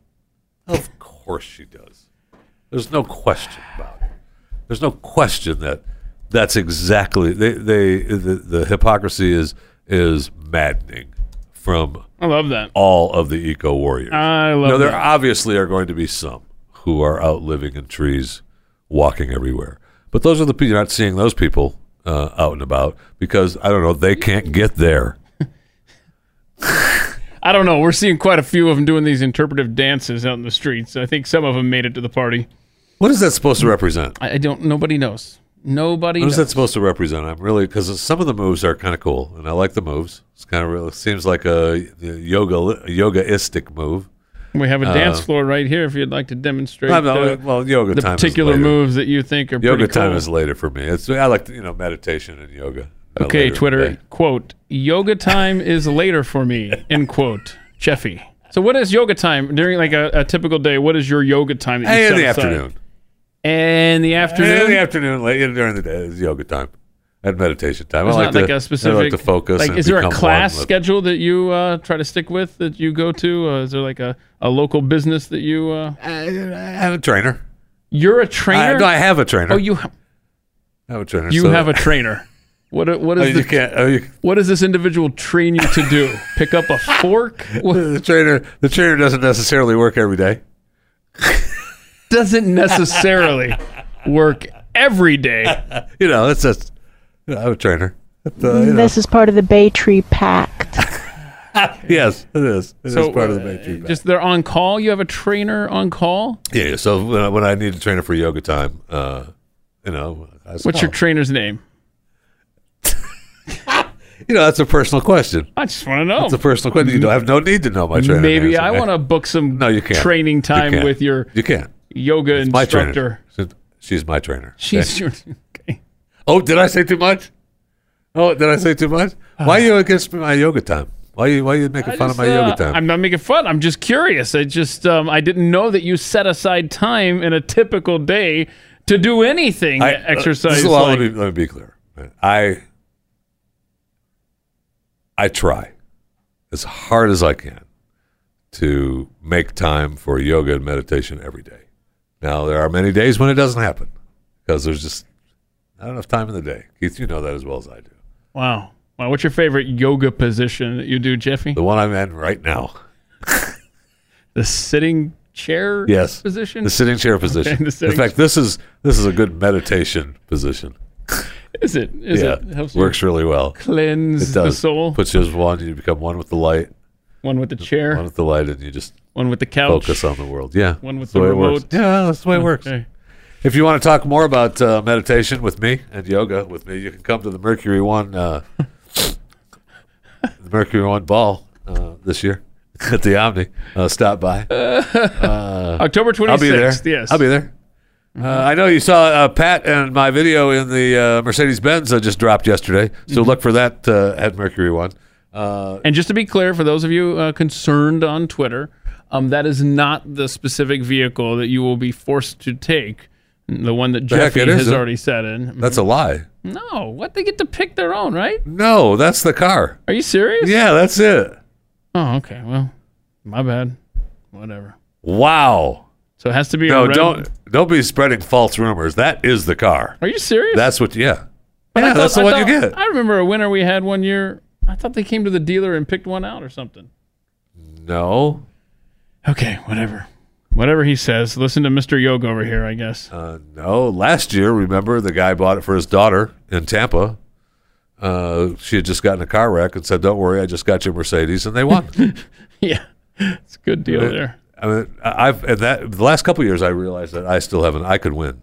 S2: Of course she does. There's no question about it. There's no question that that's exactly they. They the, the hypocrisy is is maddening from
S3: I love that.
S2: all of the eco warriors.
S3: I love
S2: no, there
S3: that.
S2: obviously are going to be some who are out living in trees, walking everywhere. But those are the people. You're not seeing those people uh, out and about because I don't know. They can't get there.
S3: I don't know. We're seeing quite a few of them doing these interpretive dances out in the streets. I think some of them made it to the party.
S2: What is that supposed to represent?
S3: I, I don't. Nobody knows. Nobody
S2: What
S3: knows.
S2: is that supposed to represent? I'm really because some of the moves are kind of cool, and I like the moves. It's kind of real. It seems like a, a yoga a yogaistic move.
S3: We have a dance
S2: Uh,
S3: floor right here if you'd like to demonstrate
S2: I'm not-
S3: uh,
S2: well, yoga
S3: the
S2: time is
S3: particular
S2: later.
S3: moves that you think are
S2: Yoga
S3: pretty cool.
S2: time is later for me. It's I like you know meditation and yoga. uh,
S3: Okay,
S2: later in the
S3: Twitter,
S2: day.
S3: quote, yoga time is later for me, end quote, Jeffy. So what is yoga time during like a, a typical day? What is your yoga time that you
S2: Hey, in
S3: set
S2: the
S3: aside?
S2: afternoon.
S3: In the afternoon?
S2: In the afternoon, late during the day is yoga time and meditation time.
S3: There's
S2: I like
S3: not
S2: to,
S3: like a specific,
S2: I like to focus.
S3: Like,
S2: and
S3: is there a
S2: become
S3: class
S2: one with-
S3: schedule that you uh, try to stick with that you go to? Uh, is there like a, a local business that you? Uh...
S2: I have a trainer.
S3: You're a trainer.
S2: I, no, I have a trainer.
S3: Oh, you. Ha-
S2: I have a trainer.
S3: you
S2: so-
S3: have a trainer. What? What is
S2: Oh,
S3: the,
S2: you can't. Oh, you,
S3: What does this individual train you to do? Pick up a fork? What?
S2: the trainer. The trainer doesn't necessarily work every day.
S3: Doesn't necessarily work every day.
S2: You know, it's just. You know, I'm a trainer. But, uh, you know.
S12: This is part of the Bay Tree Pact.
S2: Yes, it is. It
S3: So
S2: is part of the
S3: uh,
S2: Bay Tree Pact.
S3: just they're on call. You have a trainer on call.
S2: Yeah, yeah. So when I, when I need a trainer for yoga time, uh, you know, I just
S3: What's your
S2: call.
S3: trainer's name?
S2: You know, that's a personal question.
S3: I just want to know.
S2: It's a personal question. You don't have no need to know my trainer.
S3: Maybe
S2: answer.
S3: I want to book some
S2: No, you can't.
S3: training
S2: You
S3: time
S2: can't.
S3: with your
S2: You can't.
S3: yoga
S2: It's my
S3: instructor.
S2: trainer. She's my trainer.
S3: She's
S2: Okay.
S3: your. Okay.
S2: Oh, did I say too much? Oh, did I say too much? Why are you against my yoga time? Why are you why are you making
S3: I
S2: fun
S3: just,
S2: of my
S3: uh,
S2: yoga time?
S3: I'm not making fun. I'm just curious. I just um, I didn't know that you set aside time in a typical day to do anything
S2: I-
S3: exercise.
S2: This is, well,
S3: like-
S2: let, me, let me be clear. I I try as hard as I can to make time for yoga and meditation every day. Now, there are many days when it doesn't happen because there's just not enough time in the day. Keith, you know that as well as I do.
S3: Wow. Wow. What's your favorite yoga position that you do, Jeffy?
S2: The one I'm in right now.
S3: The sitting chair
S2: yes.
S3: position?
S2: The sitting chair position.
S3: Okay, the sitting
S2: in fact, this is this is a good meditation position.
S3: Is it? Is
S2: yeah,
S3: it? Helps you
S2: works really well.
S3: Cleanse
S2: it does.
S3: the soul.
S2: Puts you as one. You become one with the light.
S3: One with the chair.
S2: One with the light, and you just
S3: one with the couch.
S2: Focus on the world. Yeah.
S3: One with
S2: that's
S3: the,
S2: the
S3: remote.
S2: Yeah, that's the way it works.
S3: Okay.
S2: If you want to talk more about uh, meditation with me and yoga with me, you can come to the Mercury One, uh, the Mercury One ball uh, this year at the Omni. Uh, stop by. Uh,
S3: October twenty-sixth.
S2: I'll be there.
S3: Yes.
S2: I'll be there. Uh, I know you saw uh, Pat and my video in the uh, Mercedes-Benz that just dropped yesterday, so
S3: Mm-hmm.
S2: look for that uh, at Mercury One. Uh,
S3: and just to be clear, for those of you uh, concerned on Twitter, um, that is not the specific vehicle that you will be forced to take. The one that
S2: The heck
S3: Jeffy
S2: it
S3: has
S2: isn't.
S3: already said in.
S2: That's a lie.
S3: No, what? They get to pick their own, right?
S2: No, that's the car.
S3: Are you serious?
S2: Yeah, that's it.
S3: Oh, okay. Well, my bad. Whatever.
S2: Wow.
S3: So it has to be
S2: No,
S3: a red.
S2: don't don't be spreading false rumors. That is the car.
S3: Are you serious?
S2: That's what. Yeah.
S3: But I
S2: yeah,
S3: thought-
S2: that's the
S3: I
S2: one you
S3: thought-
S2: get.
S3: I remember a winner we had one year. I thought they came to the dealer and picked one out or something.
S2: No.
S3: Okay, whatever. Whatever he says. Listen to Mister Yoga over here, I guess.
S2: Uh, no. Last year, remember, the guy bought it for his daughter in Tampa. Uh, she had just gotten a car wreck and said, "Don't worry, I just got you a Mercedes," and they won.
S3: Yeah, it's a good deal
S2: Uh,
S3: there.
S2: I mean, I've and that the last couple of years, I realized that I still haven't. I could win.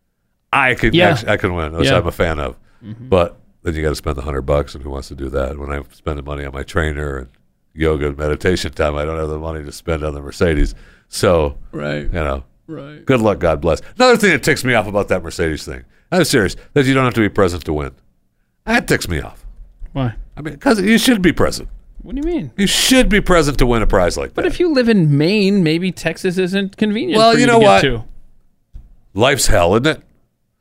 S2: I could.
S3: Yeah.
S2: Actually, I can win, which
S3: Yeah.
S2: I'm a fan of.
S3: Mhm.
S2: But then you got to spend the hundred bucks, and who wants to do that? When I'm spending money on my trainer and yoga and meditation time, I don't have the money to spend on the Mercedes. So,
S3: Right.
S2: you know,
S3: Right.
S2: good luck, God bless. Another thing that ticks me off about that Mercedes thing, I'm serious, that you don't have to be present to win. That ticks me off.
S3: Why?
S2: I mean, because you should be present.
S3: What do you mean?
S2: You should be present to win a prize like that.
S3: But if you live in Maine, maybe Texas isn't convenient
S2: Well,
S3: for you,
S2: you know
S3: to
S2: what?
S3: get to.
S2: Life's hell, isn't it?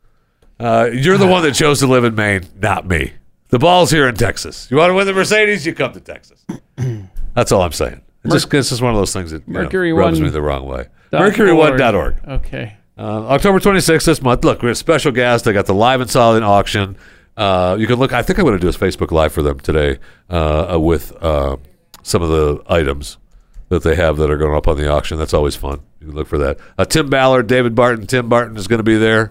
S2: Uh, you're the one that chose to live in Maine, not me. The ball's here in Texas. You want to win the Mercedes, you come to Texas. That's all I'm saying. It's just, it's just one of those things that you know,
S3: Mercury
S2: rubs
S3: one
S2: me the wrong way.
S3: dot
S2: Mercury one dot org.
S3: Okay.
S2: Uh, October twenty-sixth this month. Look, we have special guests. I got the live and solid auction. Uh, you can look. I think I'm going to do a Facebook Live for them today uh, with uh, some of the items that they have that are going up on the auction. That's always fun. You can look for that. Uh, Tim Ballard, David Barton. Tim Barton is going to be there.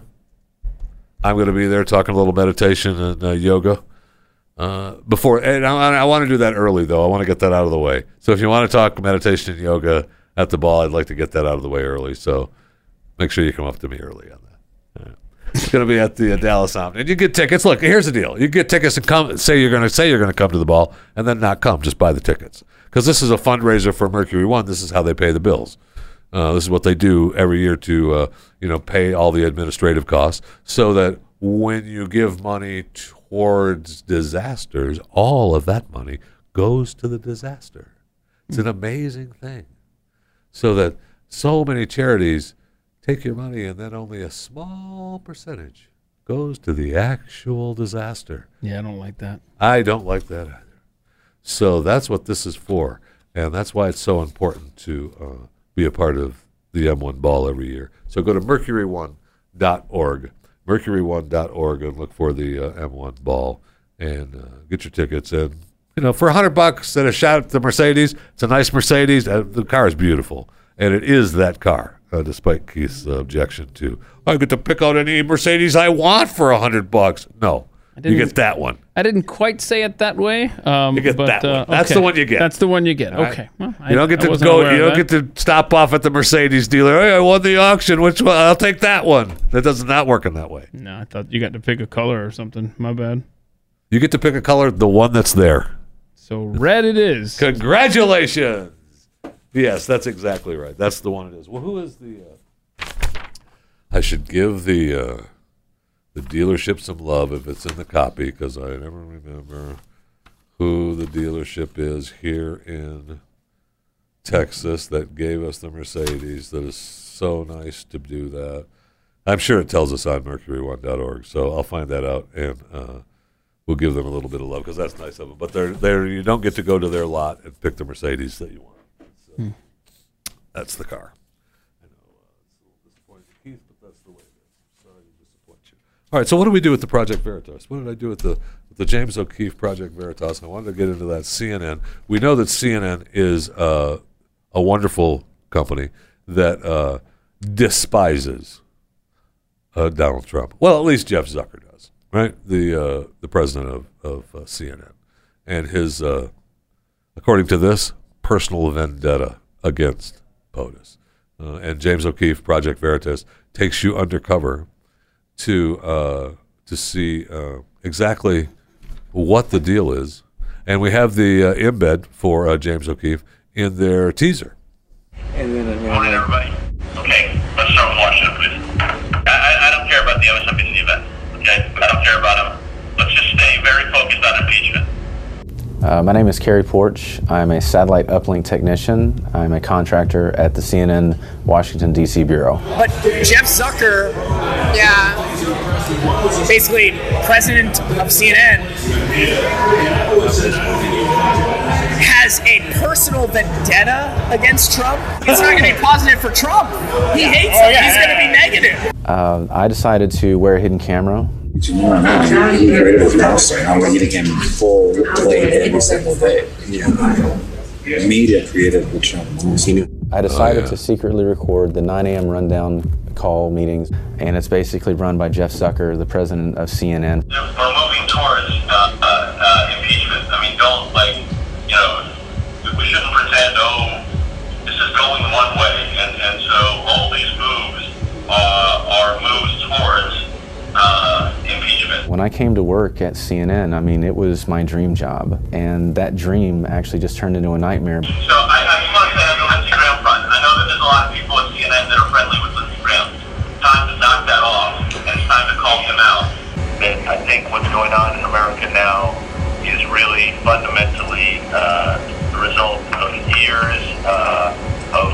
S2: I'm going to be there talking a little meditation and uh, yoga. Uh, before, and I, I want to do that early, though. I want to get that out of the way. So if you want to talk meditation and yoga at the ball, I'd like to get that out of the way early. So make sure you come up to me early on that. All right. It's going to be at the uh, Dallas Omni. And you get tickets. Look, here's the deal. You get tickets and come. Say you're going to say you're going to come to the ball, and then not come. Just buy the tickets because this is a fundraiser for Mercury One. This is how they pay the bills. Uh, this is what they do every year to uh, you know pay all the administrative costs, so that when you give money towards disasters, all of that money goes to the disaster. It's an amazing thing. So that so many charities take your money and then only a small percentage goes to the actual disaster.
S3: Yeah, I don't like that.
S2: I don't like that either. So that's what this is for. And that's why it's so important to uh, be a part of the M one Ball every year. So go to mercury one dot org, mercury one dot org, and look for the uh, M one Ball and uh, get your tickets. And, you know, for a hundred bucks and a shot at the Mercedes, it's a nice Mercedes. Uh, the car is beautiful. And it is that car, uh, despite Keith's uh, objection to, I get to pick out any Mercedes I want for a hundred bucks. No, you
S3: didn't-
S2: get that one.
S3: I didn't quite say it that way. Um,
S2: You get
S3: but,
S2: that one.
S3: uh,
S2: That's
S3: okay.
S2: the one you get.
S3: That's the one you get.
S2: All right?
S3: Okay. Well, I-
S2: You don't get
S3: I
S2: to
S3: wasn't
S2: go.
S3: aware
S2: You
S3: of
S2: don't
S3: that.
S2: get to stop off at the Mercedes dealer. Hey, I won the auction. Which one? I'll take that one. That does not work in that way.
S3: No, I thought you got to pick a color or something. My bad.
S2: You get to pick a color, the one that's there.
S3: So red it is.
S2: Congratulations. Yes, that's exactly right. That's the one it is. Well, who is the? Uh, I should give the uh, the dealership some love if it's in the copy, because I never remember who the dealership is here in Texas that gave us the Mercedes. That is so nice to do that. I'm sure it tells us on mercury one dot org, so I'll find that out and uh, we'll give them a little bit of love because that's nice of them. But they're they're you don't get to go to their lot and pick the Mercedes that you want. So
S3: Hmm.
S2: That's the car. I know uh, it's a little disappointing to Keith, but that's the way it is. Sorry to disappoint you. All right, so what do we do with the Project Veritas? What did I do with the with the James O'Keefe Project Veritas? I wanted to get into that. C N N. We know that C N N is uh, a wonderful company that uh, despises uh, Donald Trump. Well, at least Jeff Zucker does, right? The uh, the president of, of uh, C N N. And his, uh, according to this, personal vendetta against POTUS. Uh, and James O'Keefe Project Veritas takes you undercover to uh, to see uh, exactly what the deal is, and we have the uh, embed for uh, James O'Keefe in their teaser.
S13: And then, and then, morning, everybody. Okay, let's start with Washington, please. I, I, I don't care about the M S N B C event. Okay, I don't care about them. Let's just stay very focused on impeachment.
S14: Uh, my name is Kerry Porch. I'm a satellite uplink technician. I'm a contractor at the C N N Washington, D C Bureau.
S15: But Jeff Zucker, yeah, basically president of C N N, has a personal vendetta against Trump. It's not going to be positive for Trump. He hates oh, him. Yeah, He's yeah, going to yeah. be negative.
S14: Uh, I decided to wear a hidden camera.
S16: You know, I'm created with monster. I'm getting him full play every single day. You know, media created with Trump.
S14: I decided
S2: oh, yeah.
S14: to secretly record the nine a.m. rundown call meetings, and it's basically run by Jeff Zucker, the president of C N N.
S13: We're moving towards uh, uh, uh, impeachment. I mean, don't, like, you know, we shouldn't pretend, oh, this is going one way, and, and so all these moves uh, are moves towards Uh, impeachment.
S14: When I came to work at C N N, I mean, it was my dream job, and that dream actually just turned into a nightmare.
S13: So I, I just want to say on the Lindsey Graham front, I know that there's a lot of people at C N N that are friendly with Lindsey Graham. Time to knock that off, and it's time to call him out. And I think what's going on in America now is really fundamentally uh, the result of years uh, of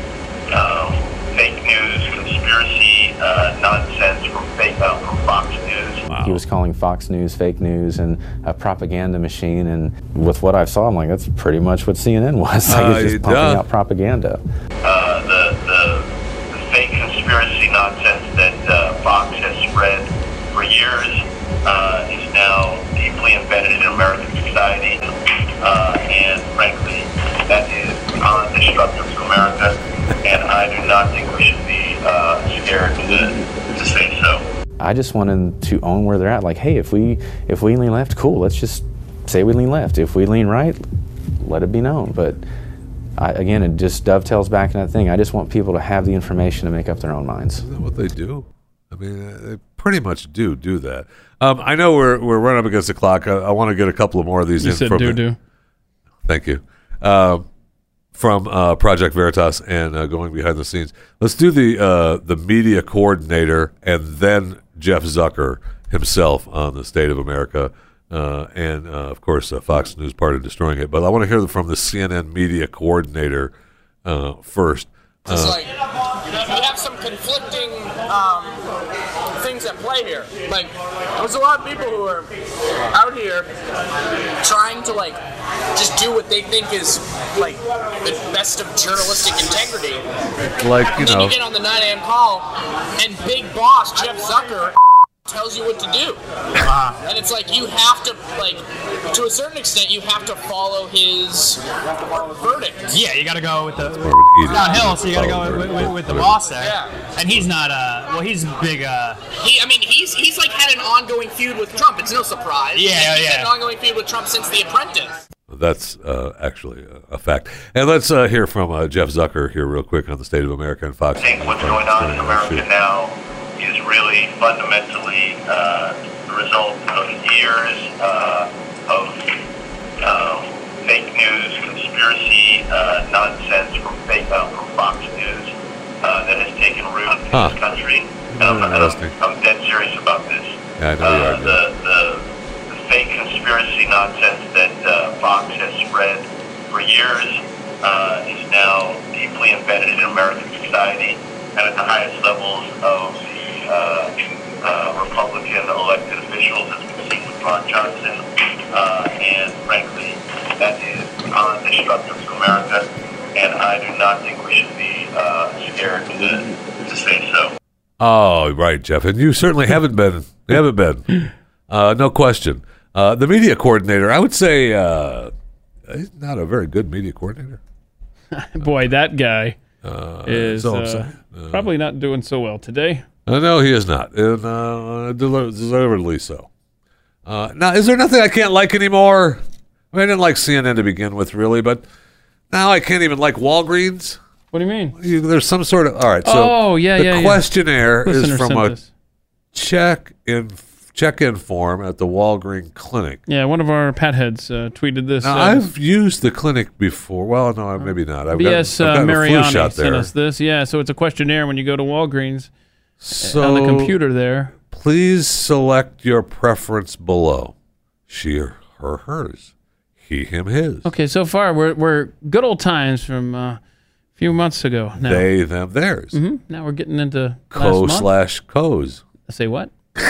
S13: uh, fake news, conspiracy, uh, nonsense from fake uh, from Fox News.
S14: Wow. He was calling Fox News fake news and a propaganda machine, and with what I saw, I'm like, that's pretty much what C N N was. Like,
S2: uh,
S14: it's just pumping out propaganda.
S13: Uh, the, the the fake conspiracy nonsense that uh, Fox has spread for years uh, is now deeply embedded in American society, uh, and frankly, that is non-destructive to America. And I do not think we should be uh, scared to, to say so.
S14: I just wanted to own where they're at. Like, hey, if we if we lean left, cool. Let's just say we lean left. If we lean right, let it be known. But I, again, it just dovetails back in that thing. I just want people to have the information to make up their own minds.
S2: Isn't that what they do? I mean, they pretty much do do that. Um, I know we're we're running up against the clock. I, I want to get a couple of more of these.
S3: You
S2: in
S3: said
S2: from
S3: do do.
S2: Thank you. Um, from uh, Project Veritas and uh, going behind the scenes. Let's do the uh, the media coordinator and then Jeff Zucker himself on the State of America uh, and, uh, of course, uh, Fox News part of destroying it. But I want to hear from the C N N media coordinator uh, first. Uh,
S15: It's like you have some conflicting um, things at play here. Like, there's a lot of people who are out here trying to, like, just do what they think is, like, the best of journalistic integrity.
S2: Like, you
S15: and then
S2: know.
S15: you get on the nine a.m. call, and big boss Jeff Zucker tells you what to do. Uh, and it's like, you have to, like, to a certain extent, you have to follow his verdict.
S17: Yeah, you got to go with the
S2: it's
S17: downhill, so you got to go with, with, with the boss there.
S15: Yeah.
S17: And he's not, uh, well, he's big, uh...
S15: He, I mean, he's, he's, like, had an ongoing feud with Trump. It's no surprise.
S17: Yeah,
S15: like, he's
S17: yeah.
S15: had an ongoing feud with Trump since The Apprentice.
S2: That's uh, actually a, a fact. And let's uh, hear from uh, Jeff Zucker here real quick on the State of America and Fox.
S13: I think what's going on in America now is really fundamentally uh, the result of years uh, of uh, fake news, conspiracy, uh, nonsense from fake uh, from Fox News uh, that has taken root in
S2: huh.
S13: this country. And I'm, and I'm, I'm dead serious about this.
S2: Yeah, I know
S13: uh,
S2: you are.
S13: The, the, the fake conspiracy nonsense that uh, Fox has spread for years uh, is now deeply embedded in American society and at the highest levels of Uh, uh, Republican elected officials, as we've seen with Ron Johnson, uh, and frankly, that is non-destructive to America, and I do not think we should be uh, scared to, to say so.
S2: Oh, right, Jeff. And you certainly haven't been. You haven't been. Uh, no question. Uh, the media coordinator, I would say, uh, he's not a very good media coordinator.
S3: Boy, that guy
S2: uh,
S3: is
S2: all I'm
S3: uh,
S2: saying. Uh,
S3: probably not doing so well today.
S2: Uh, no, he is not. And uh, deli- deservedly so. Uh, now, is there nothing I can't like anymore? I mean, I didn't like C N N to begin with, really, but now I can't even like Walgreens.
S3: What do you mean?
S2: You, there's some sort of... All right, so
S3: oh, yeah,
S2: the
S3: yeah,
S2: questionnaire
S3: yeah.
S2: is from a
S3: this.
S2: check-in check-in form at the Walgreens clinic.
S3: Yeah, one of our Pat heads uh, tweeted this.
S2: Now,
S3: uh,
S2: I've used the clinic before. Well, no, maybe not. I've
S3: B S
S2: gotten, I've
S3: uh,
S2: gotten a flu
S3: Mariani
S2: shot there.
S3: sent us this. Yeah, so it's a questionnaire when you go to Walgreens
S2: So
S3: on the computer there.
S2: Please select your preference below. She, her, hers. He, him, his.
S3: Okay, so far we're we're good old times from uh, a few months ago. Now.
S2: They, them, theirs.
S3: Mm-hmm. Now we're getting into
S2: Co
S3: last month.
S2: slash co's.
S3: Say what?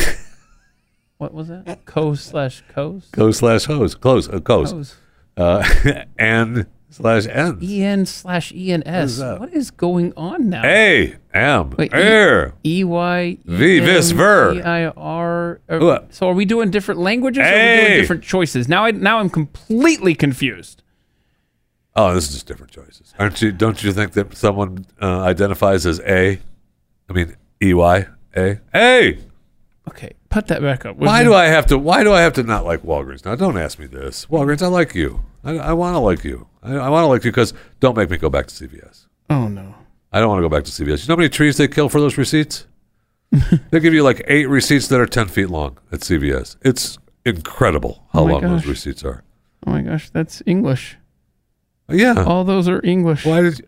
S3: What was that? Co slash co's?
S2: Co slash hose. Close. Uh, co's.
S3: Co's.
S2: Uh, N slash N.
S3: E N slash E N S. What is going on now?
S2: A, M,
S3: Wait,
S2: air.
S3: E Y,
S2: V, vis, ver.
S3: E I R. Uh,
S2: What?
S3: So are we doing different languages or are we
S2: Hey.
S3: doing different choices? Now I now I'm completely confused.
S2: Oh, this is just different choices. Aren't you? Don't you think that someone uh, identifies as A? I mean, E Y, A, A.
S3: Okay, put that back up.
S2: Why do I have to? Why do I have to not like Walgreens? Now, don't ask me this. Walgreens, I like you. I, I want to like you. I, I want to like you because don't make me go back to C V S.
S3: Oh no.
S2: I don't want to go back to C V S. You know how many trees they kill for those receipts? They give you like eight receipts that are ten feet long at C V S. It's incredible how
S3: Oh my
S2: long
S3: gosh.
S2: those receipts are.
S3: Oh my gosh, that's English.
S2: Yeah.
S3: All those are English.
S2: Why did you?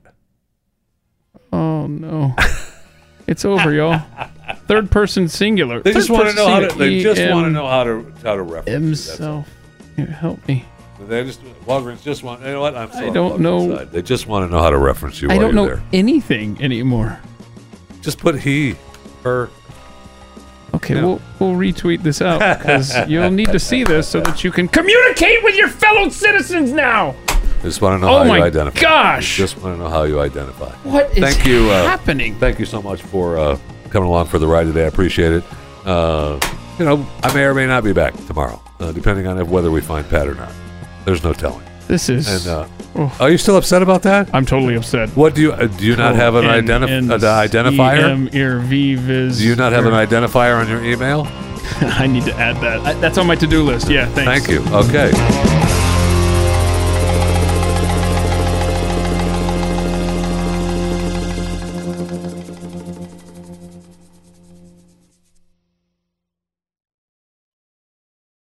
S3: Oh no. It's over, y'all. Third person singular.
S2: They just
S3: Third
S2: want to
S3: person
S2: know how to.
S3: singular.
S2: They just
S3: E
S2: want to
S3: M
S2: know how to how to reference you, that's all.
S3: himself. Here, help me.
S2: They just Walgreens just want. You know what? I'm
S3: I
S2: sorry,
S3: don't
S2: Walgreens
S3: know.
S2: side. They just want to know how to reference you
S3: I
S2: while
S3: don't
S2: you're
S3: know
S2: there.
S3: anything anymore.
S2: Just put he, her.
S3: Okay,
S2: Yeah.
S3: we'll we'll retweet this out because you'll need to see this so that you can communicate with your fellow citizens now.
S2: I just want to know
S3: Oh
S2: how
S3: my
S2: you identify.
S3: gosh.
S2: I just want to know how you identify.
S3: What is
S2: thank you, uh,
S3: happening?
S2: Thank you so much for uh, coming along for the ride today. I appreciate it. Uh, you know, I may or may not be back tomorrow, uh, depending on if, whether we find Pat or not. There's no telling.
S3: This is.
S2: And uh,
S3: oh.
S2: are you still upset about that?
S3: I'm totally upset.
S2: What do you uh, do? You not have an
S3: N-
S2: identif-
S3: N-
S2: uh, identifier?
S3: E M ear V viz.
S2: Do you not have an
S3: er-
S2: identifier on your email?
S3: I need to add that. I, that's on my to-do list. Yeah, thanks.
S2: Thank you. Okay.